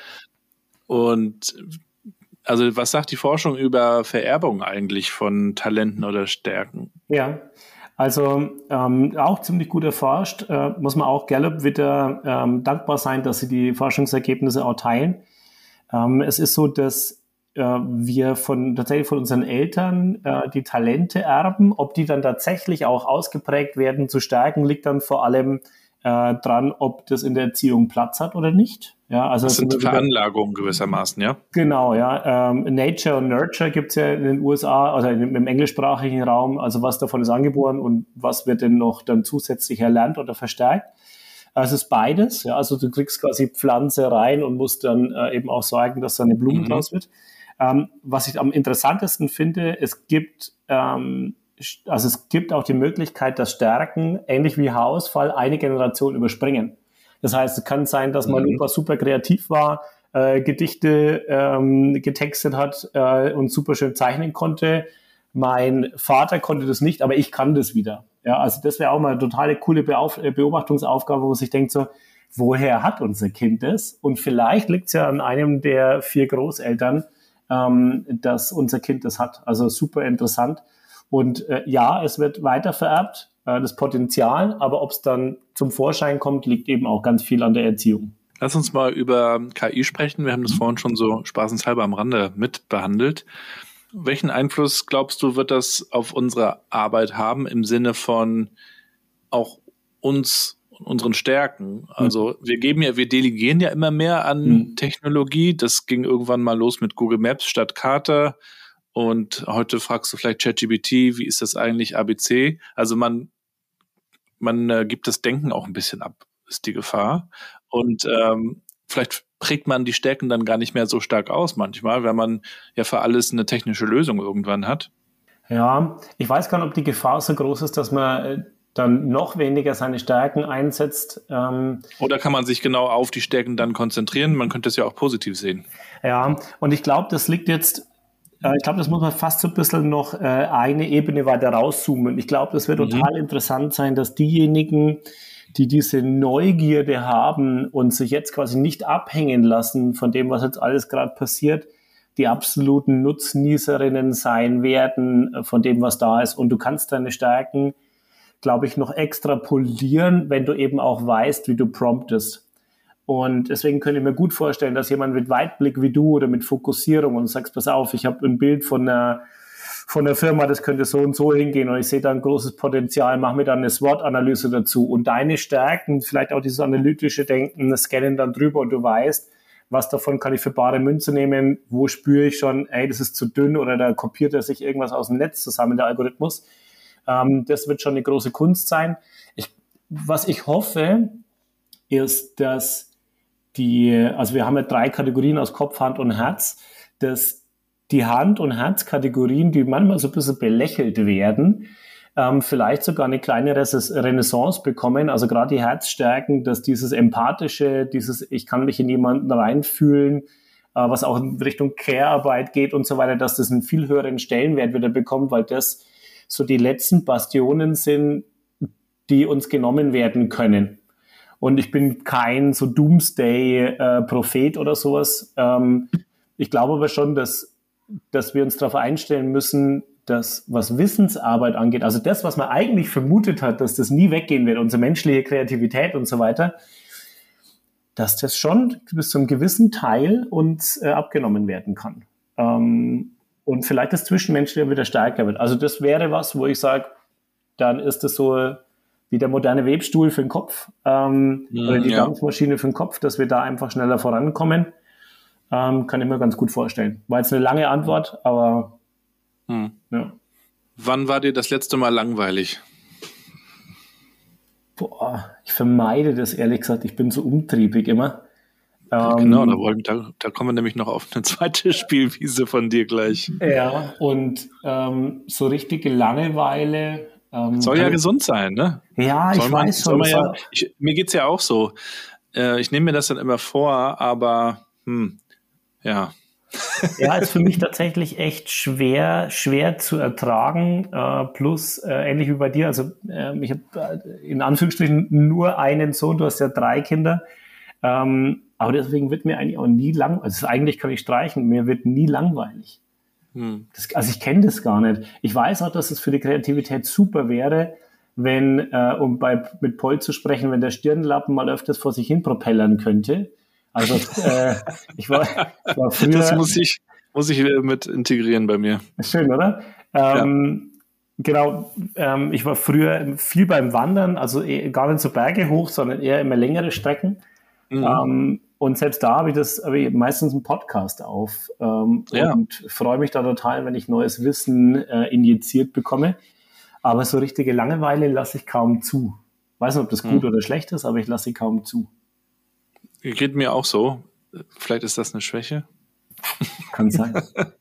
Und also was sagt die Forschung über Vererbung eigentlich von Talenten oder Stärken? Ja, also ähm, auch ziemlich gut erforscht. Äh, muss man auch Gallup wieder ähm, dankbar sein, dass sie die Forschungsergebnisse auch teilen. Ähm, es ist so, dass äh, wir von tatsächlich von unseren Eltern äh, die Talente erben. Ob die dann tatsächlich auch ausgeprägt werden zu Stärken, liegt dann vor allem äh, dran, ob das in der Erziehung Platz hat oder nicht. Ja, also Das sind sind wir wieder- Veranlagungen gewissermaßen, ja? Genau, ja. Ähm, Nature und Nurture gibt's ja in den U S A, also im, im englischsprachigen Raum. Also was davon ist angeboren und was wird denn noch dann zusätzlich erlernt oder verstärkt. Also es ist beides. Ja, also du kriegst quasi Pflanze rein und musst dann äh, eben auch sorgen, dass da eine Blume Mhm. draus wird. Ähm, was ich am interessantesten finde, es gibt ähm, also es gibt auch die Möglichkeit, dass Stärken, ähnlich wie Haarausfall, eine Generation überspringen. Das heißt, es kann sein, dass mein Mhm. Opa super kreativ war, äh, Gedichte ähm, getextet hat äh, und super schön zeichnen konnte. Mein Vater konnte das nicht, aber ich kann das wieder. Ja, also das wäre auch mal eine totale coole Beauf- äh, Beobachtungsaufgabe, wo man sich denkt so, woher hat unser Kind das? Und vielleicht liegt es ja an einem der vier Großeltern, ähm, dass unser Kind das hat. Also super interessant. Und äh, ja, es wird weiter vererbt, äh, das Potenzial, aber ob es dann zum Vorschein kommt, liegt eben auch ganz viel an der Erziehung. Lass uns mal über K I sprechen. Wir haben das vorhin schon so spaßenshalber am Rande mit behandelt. Welchen Einfluss, glaubst du, wird das auf unsere Arbeit haben im Sinne von auch uns, unseren Stärken? Also wir geben ja, wir delegieren ja immer mehr an Mhm. Technologie. Das ging irgendwann mal los mit Google Maps statt Karte. Und heute fragst du vielleicht ChatGPT, wie ist das eigentlich A B C? Also man, man äh, gibt das Denken auch ein bisschen ab, ist die Gefahr. Und ähm, vielleicht prägt man die Stärken dann gar nicht mehr so stark aus manchmal, weil man ja für alles eine technische Lösung irgendwann hat. Ja, ich weiß gar nicht, ob die Gefahr so groß ist, dass man äh, dann noch weniger seine Stärken einsetzt. Ähm, Oder kann man sich genau auf die Stärken dann konzentrieren? Man könnte es ja auch positiv sehen. ja, und ich glaube, das liegt jetzt, äh, ich glaube, das muss man fast so ein bisschen noch äh, eine Ebene weiter rauszoomen. Ich glaube, das wird Mhm. total interessant sein, dass diejenigen, die diese Neugierde haben und sich jetzt quasi nicht abhängen lassen von dem, was jetzt alles gerade passiert, die absoluten Nutznießerinnen sein werden äh, von dem, was da ist. Und du kannst deine Stärken, glaube ich, noch extrapolieren, wenn du eben auch weißt, wie du promptest. Und deswegen könnte ich mir gut vorstellen, dass jemand mit Weitblick wie du oder mit Fokussierung und sagst, pass auf, ich habe ein Bild von einer, von der Firma, das könnte so und so hingehen und ich sehe da ein großes Potenzial, mach mir dann eine SWOT-Analyse dazu und deine Stärken, vielleicht auch dieses analytische Denken, scannen dann drüber und du weißt, was davon kann ich für bare Münze nehmen, wo spüre ich schon, ey, das ist zu dünn oder da kopiert er sich irgendwas aus dem Netz zusammen, der Algorithmus. Ähm, das wird schon eine große Kunst sein. Ich, was ich hoffe, ist, dass die, also wir haben ja drei Kategorien aus Kopf, Hand und Herz, dass die Hand- und Herzkategorien, die manchmal so ein bisschen belächelt werden, ähm, vielleicht sogar eine kleine Renaissance bekommen. Also gerade die Herzstärken, dass dieses Empathische, dieses ich kann mich in jemanden reinfühlen, äh, was auch in Richtung Care-Arbeit geht und so weiter, dass das einen viel höheren Stellenwert wieder bekommt, weil das so die letzten Bastionen sind, die uns genommen werden können. Und ich bin kein so Doomsday-Prophet oder sowas. Ähm, ich glaube aber schon, dass, dass wir uns darauf einstellen müssen, dass was Wissensarbeit angeht, also das, was man eigentlich vermutet hat, dass das nie weggehen wird, unsere menschliche Kreativität und so weiter, dass das schon bis zu einem gewissen Teil uns äh, abgenommen werden kann. Ähm, und vielleicht das Zwischenmenschliche wieder stärker wird. Also das wäre was, wo ich sage, dann ist das so wie der moderne Webstuhl für den Kopf ähm, mm, oder die ja. Dampfmaschine für den Kopf, dass wir da einfach schneller vorankommen. Ähm, kann ich mir ganz gut vorstellen. War jetzt eine lange Antwort, aber Hm. Ja. Wann war dir das letzte Mal langweilig? Boah, ich vermeide das ehrlich gesagt. Ich bin so umtriebig immer. Ja, genau, da, wollen, da, da kommen wir nämlich noch auf eine zweite Spielwiese von dir gleich. Ja, und ähm, so richtige Langeweile. Ähm, soll ja gesund sein, ne? Ja, soll ich man, weiß schon. Ja, ich, mir geht's ja auch so. Äh, ich nehme mir das dann immer vor, aber hm, ja. Ja, ist für mich tatsächlich echt schwer, schwer zu ertragen. Äh, plus, äh, ähnlich wie bei dir, also äh, ich habe äh, in Anführungsstrichen nur einen Sohn, du hast ja drei Kinder. Ähm, aber deswegen wird mir eigentlich auch nie langweilig. Also eigentlich kann ich streichen, mir wird nie langweilig. Hm. Das, also ich kenne das gar nicht. Ich weiß auch, dass es für die Kreativität super wäre, wenn, äh, um bei mit Paul zu sprechen, wenn der Stirnlappen mal öfters vor sich hin propellern könnte. Also äh, ich, war, ich war früher... Das muss ich, muss ich mit integrieren bei mir. Schön, oder? Ähm, ja. Genau, ähm, ich war früher viel beim Wandern, also eh, gar nicht so Berge hoch, sondern eher immer längere Strecken. Mhm. Ähm, und selbst da habe ich das habe ich meistens einen Podcast auf ähm, ja. und freue mich da total, wenn ich neues Wissen äh, injiziert bekomme. Aber so richtige Langeweile lasse ich kaum zu. Weiß nicht, ob das gut mhm. oder schlecht ist, aber ich lasse sie kaum zu. Geht mir auch so. Vielleicht ist das eine Schwäche. Kann sein.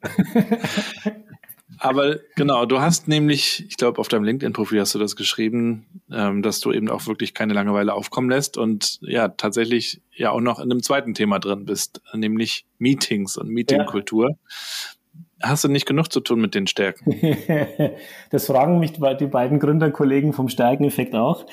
Aber genau, du hast nämlich, ich glaube, auf deinem LinkedIn-Profil hast du das geschrieben, ähm, dass du eben auch wirklich keine Langeweile aufkommen lässt und ja, tatsächlich ja auch noch in einem zweiten Thema drin bist, nämlich Meetings und Meetingkultur. Ja. Hast du nicht genug zu tun mit den Stärken? Das fragen mich die beiden Gründerkollegen vom Stärkeneffekt auch.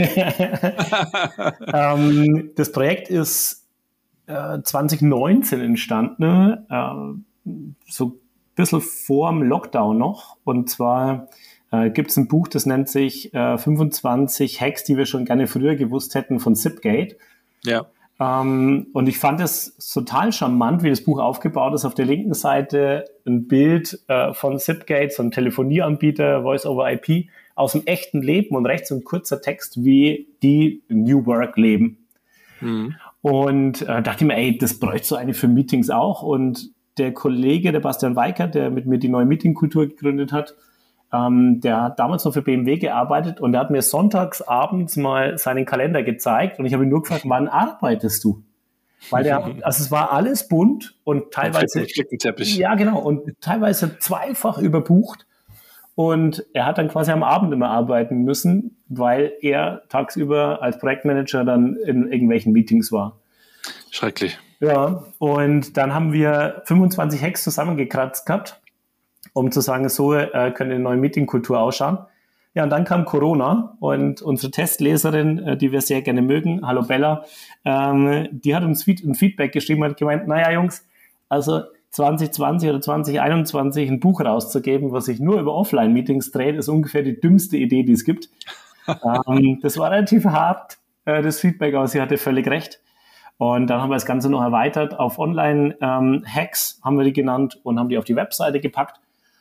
ähm, das Projekt ist äh, zwanzig neunzehn entstanden, äh, so ein bisschen vor dem Lockdown noch. Und zwar äh, gibt es ein Buch, das nennt sich äh, fünfundzwanzig Hacks, die wir schon gerne früher gewusst hätten, von Zipgate. Ja. Um, und ich fand es total charmant, wie das Buch aufgebaut ist. Auf der linken Seite ein Bild äh, von Zipgate, so ein Telefonieanbieter, Voice over I P, aus dem echten Leben und rechts so ein kurzer Text, wie die New Work leben. Mhm. Und äh, dachte mir, ey, das bräuchte so eine für Meetings auch. Und der Kollege, der Bastian Weikert, der mit mir die neue Meetingkultur gegründet hat, Ähm, der hat damals noch für B M W gearbeitet und der hat mir sonntags abends mal seinen Kalender gezeigt und ich habe ihn nur gefragt, wann arbeitest du? Weil der, also es war alles bunt und teilweise, ja genau, und teilweise zweifach überbucht und er hat dann quasi am Abend immer arbeiten müssen, weil er tagsüber als Projektmanager dann in irgendwelchen Meetings war. Schrecklich. Ja, und dann haben wir fünfundzwanzig Hacks zusammengekratzt gehabt, um zu sagen, so äh, könnte eine neue Meetingkultur ausschauen. Ja, und dann kam Corona und unsere Testleserin, äh, die wir sehr gerne mögen, hallo Bella, ähm, die hat uns ein Feedback geschrieben und hat gemeint, naja Jungs, also zwanzig zwanzig oder zwanzig einundzwanzig ein Buch rauszugeben, was sich nur über Offline-Meetings dreht, ist ungefähr die dümmste Idee, die es gibt. ähm, das war relativ hart, äh, das Feedback, aber sie hatte völlig recht. Und dann haben wir das Ganze noch erweitert auf Online-Hacks, ähm, haben wir die genannt und haben die auf die Webseite gepackt.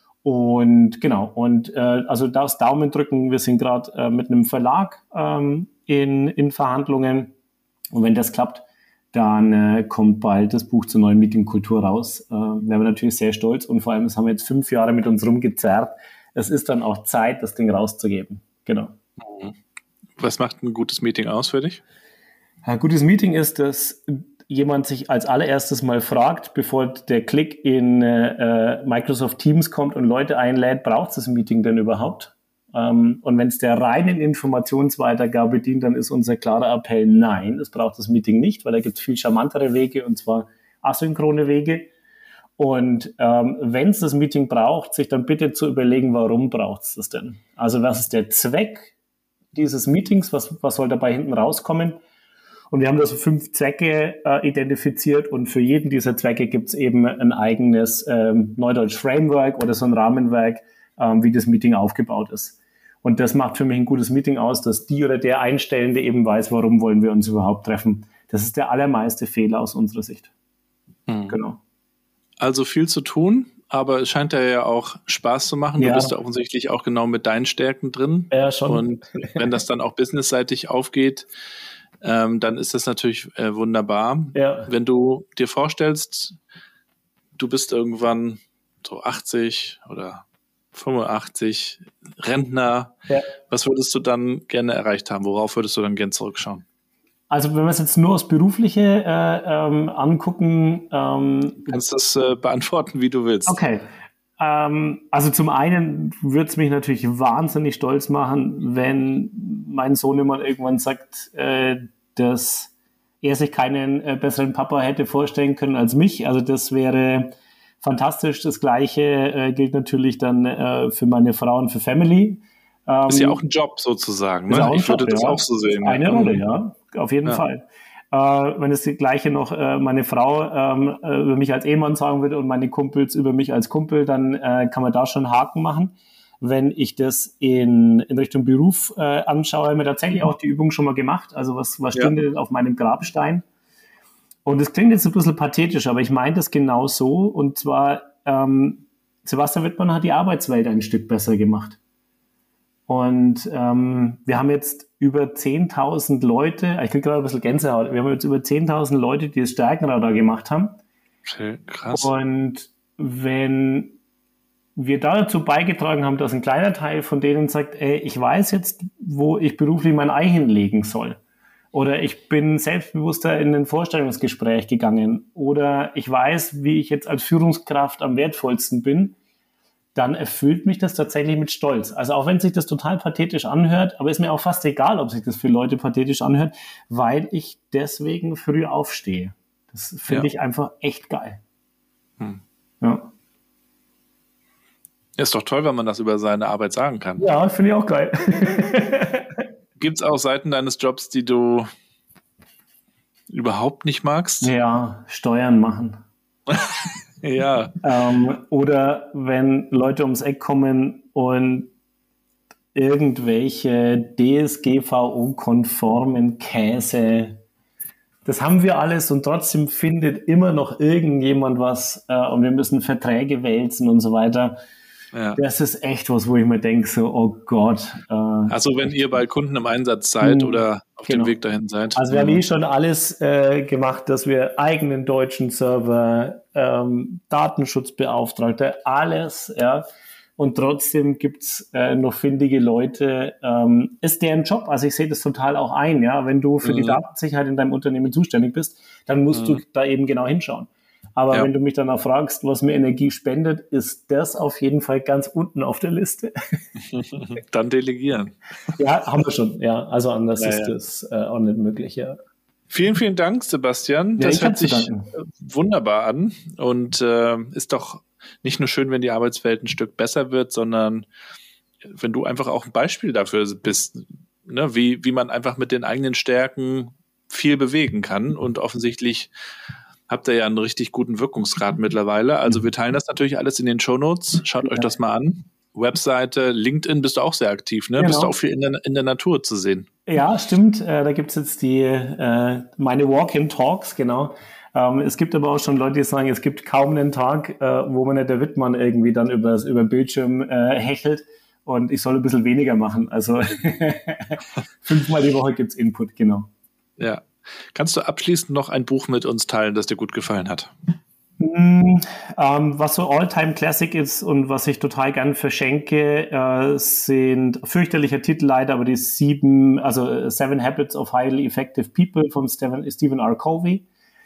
Und genau, und äh, also das Daumen drücken, wir sind gerade äh, mit einem Verlag ähm, in, in Verhandlungen und wenn das klappt, dann äh, kommt bald das Buch zur neuen Meetingkultur raus. Äh, werden wir natürlich sehr stolz und vor allem, das haben wir jetzt fünf Jahre mit uns rumgezerrt. Es ist dann auch Zeit, das Ding rauszugeben. Genau. Was macht ein gutes Meeting aus für dich? Ein gutes Meeting ist, dass jemand sich als allererstes mal fragt, bevor der Klick in äh, Microsoft Teams kommt und Leute einlädt, braucht es das Meeting denn überhaupt? Ähm, und wenn es der reinen Informationsweitergabe dient, dann ist unser klarer Appell, nein, es braucht das Meeting nicht, weil da gibt es viel charmantere Wege, und zwar asynchrone Wege. Und ähm, wenn es das Meeting braucht, sich dann bitte zu überlegen, warum braucht es das denn? Also was ist der Zweck dieses Meetings? Was, was soll dabei hinten rauskommen? Und wir haben da so fünf Zwecke äh, identifiziert, und für jeden dieser Zwecke gibt es eben ein eigenes ähm, Neudeutsch Framework oder so ein Rahmenwerk, ähm, wie das Meeting aufgebaut ist. Und das macht für mich ein gutes Meeting aus, dass die oder der Einstellende eben weiß, warum wollen wir uns überhaupt treffen. Das ist der allermeiste Fehler aus unserer Sicht. Hm. Genau. Also viel zu tun, aber es scheint ja auch Spaß zu machen. Ja. Du bist ja offensichtlich auch genau mit deinen Stärken drin. Ja, schon. Und wenn das dann auch businessseitig aufgeht, ähm, dann ist das natürlich äh, wunderbar. Ja. Wenn du dir vorstellst, du bist irgendwann so achtzig oder fünfundachtzig, Rentner, ja. Was würdest du dann gerne erreicht haben? Worauf würdest du dann gerne zurückschauen? Also wenn wir es jetzt nur aufs Berufliche äh, ähm, angucken... Ähm, du kannst das äh, beantworten, wie du willst. Okay. Ähm, also zum einen würde es mich natürlich wahnsinnig stolz machen, wenn mein Sohn immer irgendwann sagt, äh, dass er sich keinen äh, besseren Papa hätte vorstellen können als mich. Also das wäre fantastisch. Das Gleiche äh, gilt natürlich dann äh, für meine Frau und für Family. Ähm, ist ja auch ein Job sozusagen. Ne? Auch ich würde Job, das ja. auch so sehen. Eine ja. Rolle, ja. Auf jeden ja. Fall. Äh, wenn es die gleiche noch äh, meine Frau ähm, äh, über mich als Ehemann sagen würde und meine Kumpels über mich als Kumpel, dann äh, kann man da schon einen Haken machen. Wenn ich das in, in Richtung Beruf äh, anschaue, haben wir tatsächlich auch die Übung schon mal gemacht. Also was, was stünde denn ja. auf meinem Grabstein? Und es klingt jetzt ein bisschen pathetisch, aber ich meine das genau so. Und zwar, ähm, Sebastian Wittmann hat die Arbeitswelt ein Stück besser gemacht. Und ähm, wir haben jetzt über zehntausend Leute, ich kriege gerade ein bisschen Gänsehaut, wir haben jetzt über zehntausend Leute, die das Stärkenradar gemacht haben. Okay, krass. Und wenn wir dazu beigetragen haben, dass ein kleiner Teil von denen sagt, ey, ich weiß jetzt, wo ich beruflich mein Ei hinlegen soll. Oder ich bin selbstbewusster in ein Vorstellungsgespräch gegangen. Oder ich weiß, wie ich jetzt als Führungskraft am wertvollsten bin, dann erfüllt mich das tatsächlich mit Stolz. Also auch wenn sich das total pathetisch anhört, aber ist mir auch fast egal, ob sich das für Leute pathetisch anhört, weil ich deswegen früh aufstehe. Das finde ja. ich einfach echt geil. Hm. Ja. Ist doch toll, wenn man das über seine Arbeit sagen kann. Ja, finde ich auch geil. Gibt es auch Seiten deines Jobs, die du überhaupt nicht magst? Ja, Steuern machen. Ja. Ähm, oder wenn Leute ums Eck kommen und irgendwelche D S G V O-konformen Käse, das haben wir alles, und trotzdem findet immer noch irgendjemand was äh, und wir müssen Verträge wälzen und so weiter. Ja. Das ist echt was, wo ich mir denke, so, oh Gott. Äh, also wenn ihr bei Kunden im Einsatz seid mh, oder auf genau. dem Weg dahin seid. Also wir haben eh schon alles äh, gemacht, dass wir eigenen deutschen Server, ähm, Datenschutzbeauftragte, alles, ja. Und trotzdem gibt's äh, noch findige Leute. Ähm, ist deren Job, also ich sehe das total auch ein, ja. Wenn du für mhm. die Datensicherheit in deinem Unternehmen zuständig bist, dann musst mhm. du da eben genau hinschauen. Aber ja. wenn du mich danach fragst, was mir Energie spendet, ist das auf jeden Fall ganz unten auf der Liste. Dann delegieren. Ja, haben wir schon. Ja, also anders ja, ist ja. das äh, auch nicht möglich. Ja. Vielen, vielen Dank, Sebastian. Ja, das hört sich danken. wunderbar an und äh, ist doch nicht nur schön, wenn die Arbeitswelt ein Stück besser wird, sondern wenn du einfach auch ein Beispiel dafür bist, ne, wie, wie man einfach mit den eigenen Stärken viel bewegen kann, und offensichtlich habt ihr ja einen richtig guten Wirkungsgrad mittlerweile. Also wir teilen das natürlich alles in den Shownotes. Schaut euch das mal an. Webseite, LinkedIn bist du auch sehr aktiv, ne? Genau. Bist du auch viel in der, in der Natur zu sehen. Ja, stimmt. Äh, da gibt's jetzt die äh, meine Walk-in-Talks, genau. Ähm, es gibt aber auch schon Leute, die sagen, es gibt kaum einen Tag, äh, wo man nicht der Wittmann irgendwie dann über über Bildschirm äh, hechelt, und ich soll ein bisschen weniger machen. Also fünfmal die Woche gibt's Input, genau. Ja. Kannst du abschließend noch ein Buch mit uns teilen, das dir gut gefallen hat? Mm, ähm, was so All-Time-Classic ist und was ich total gern verschenke, äh, sind fürchterlicher Titel leider, aber die sieben, also Seven Habits of Highly Effective People von Stephen, Stephen R. Covey.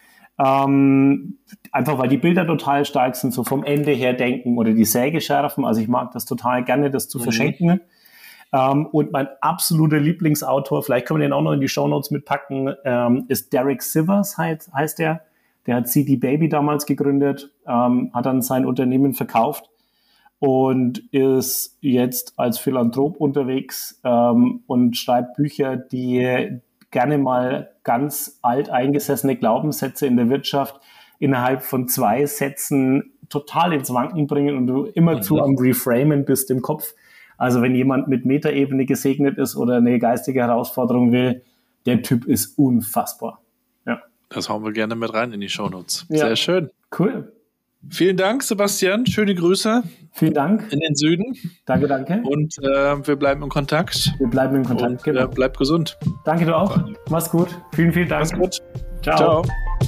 Ähm, einfach weil die Bilder total stark sind, so vom Ende her denken oder die Säge schärfen. Also ich mag das total gerne, das zu mhm. verschenken. Ähm, und mein absoluter Lieblingsautor, vielleicht können wir den auch noch in die Shownotes mitpacken, ähm, ist Derek Sivers, heißt, heißt der. Der hat C D Baby damals gegründet, ähm, hat dann sein Unternehmen verkauft und ist jetzt als Philanthrop unterwegs ähm, und schreibt Bücher, die gerne mal ganz alteingesessene Glaubenssätze in der Wirtschaft innerhalb von zwei Sätzen total ins Wanken bringen und du immer zu am Reframen bist im Kopf. Also wenn jemand mit Metaebene gesegnet ist oder eine geistige Herausforderung will, der Typ ist unfassbar. Ja. Das hauen wir gerne mit rein in die Shownotes. Ja. Sehr schön. Cool. Vielen Dank, Sebastian. Schöne Grüße. Vielen Dank. In den Süden. Danke, danke. Und äh, wir bleiben in Kontakt. Wir bleiben in Kontakt. Und Genau. äh, bleib gesund. Danke, du auch. Mach's gut. Vielen, vielen Dank. Mach's gut. Ciao. Ciao.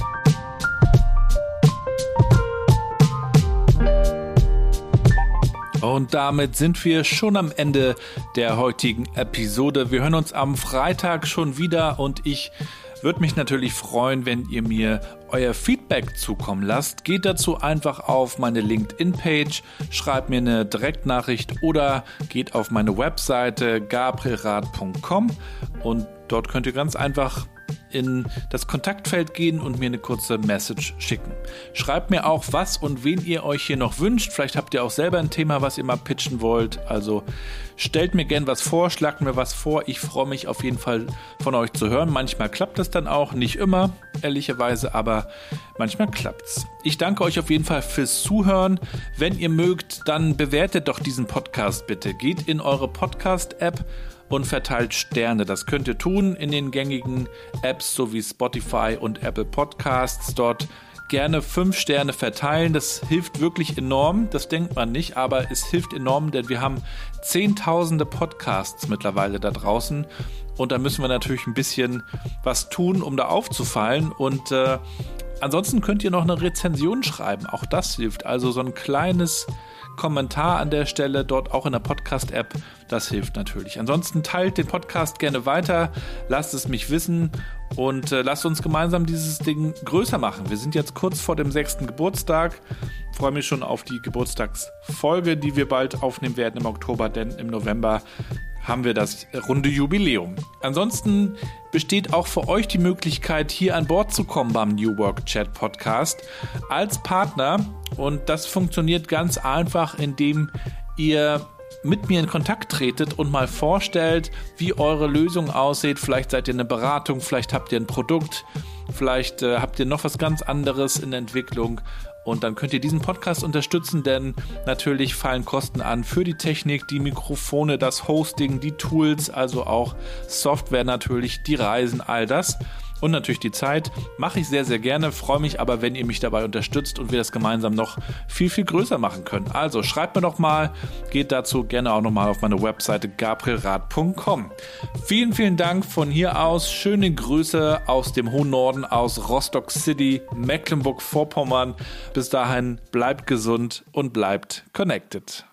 Und damit sind wir schon am Ende der heutigen Episode. Wir hören uns am Freitag schon wieder und ich würde mich natürlich freuen, wenn ihr mir euer Feedback zukommen lasst. Geht dazu einfach auf meine LinkedIn-Page, schreibt mir eine Direktnachricht oder geht auf meine Webseite gabrielrath punkt com und dort könnt ihr ganz einfach in das Kontaktfeld gehen und mir eine kurze Message schicken. Schreibt mir auch, was und wen ihr euch hier noch wünscht. Vielleicht habt ihr auch selber ein Thema, was ihr mal pitchen wollt. Also stellt mir gern was vor, schlagt mir was vor. Ich freue mich auf jeden Fall von euch zu hören. Manchmal klappt das dann auch, nicht immer, ehrlicherweise, aber manchmal klappt's. Ich danke euch auf jeden Fall fürs Zuhören. Wenn ihr mögt, dann bewertet doch diesen Podcast bitte. Geht in eure Podcast-App und verteilt Sterne. Das könnt ihr tun in den gängigen Apps sowie Spotify und Apple Podcasts. Dort gerne fünf Sterne verteilen. Das hilft wirklich enorm. Das denkt man nicht, aber es hilft enorm, denn wir haben zehntausende Podcasts mittlerweile da draußen. Und da müssen wir natürlich ein bisschen was tun, um da aufzufallen. Und äh, ansonsten könnt ihr noch eine Rezension schreiben. Auch das hilft. Also so ein kleines Kommentar an der Stelle, dort auch in der Podcast-App, das hilft natürlich. Ansonsten teilt den Podcast gerne weiter, lasst es mich wissen und äh, lasst uns gemeinsam dieses Ding größer machen. Wir sind jetzt kurz vor dem sechsten Geburtstag, freue mich schon auf die Geburtstagsfolge, die wir bald aufnehmen werden im Oktober, denn im November haben wir das runde Jubiläum. Ansonsten besteht auch für euch die Möglichkeit, hier an Bord zu kommen beim New Work Chat Podcast als Partner. Und das funktioniert ganz einfach, indem ihr mit mir in Kontakt tretet und mal vorstellt, wie eure Lösung aussieht. Vielleicht seid ihr eine Beratung, vielleicht habt ihr ein Produkt, vielleicht äh, habt ihr noch was ganz anderes in der Entwicklung. Und dann könnt ihr diesen Podcast unterstützen, denn natürlich fallen Kosten an für die Technik, die Mikrofone, das Hosting, die Tools, also auch Software natürlich, die Reisen, all das. Und natürlich die Zeit. Mache ich sehr, sehr gerne. Freue mich aber, wenn ihr mich dabei unterstützt und wir das gemeinsam noch viel, viel größer machen können. Also schreibt mir doch mal. Geht dazu gerne auch nochmal auf meine Webseite gabrielrath punkt com. Vielen, vielen Dank von hier aus. Schöne Grüße aus dem hohen Norden, aus Rostock City, Mecklenburg-Vorpommern. Bis dahin bleibt gesund und bleibt connected.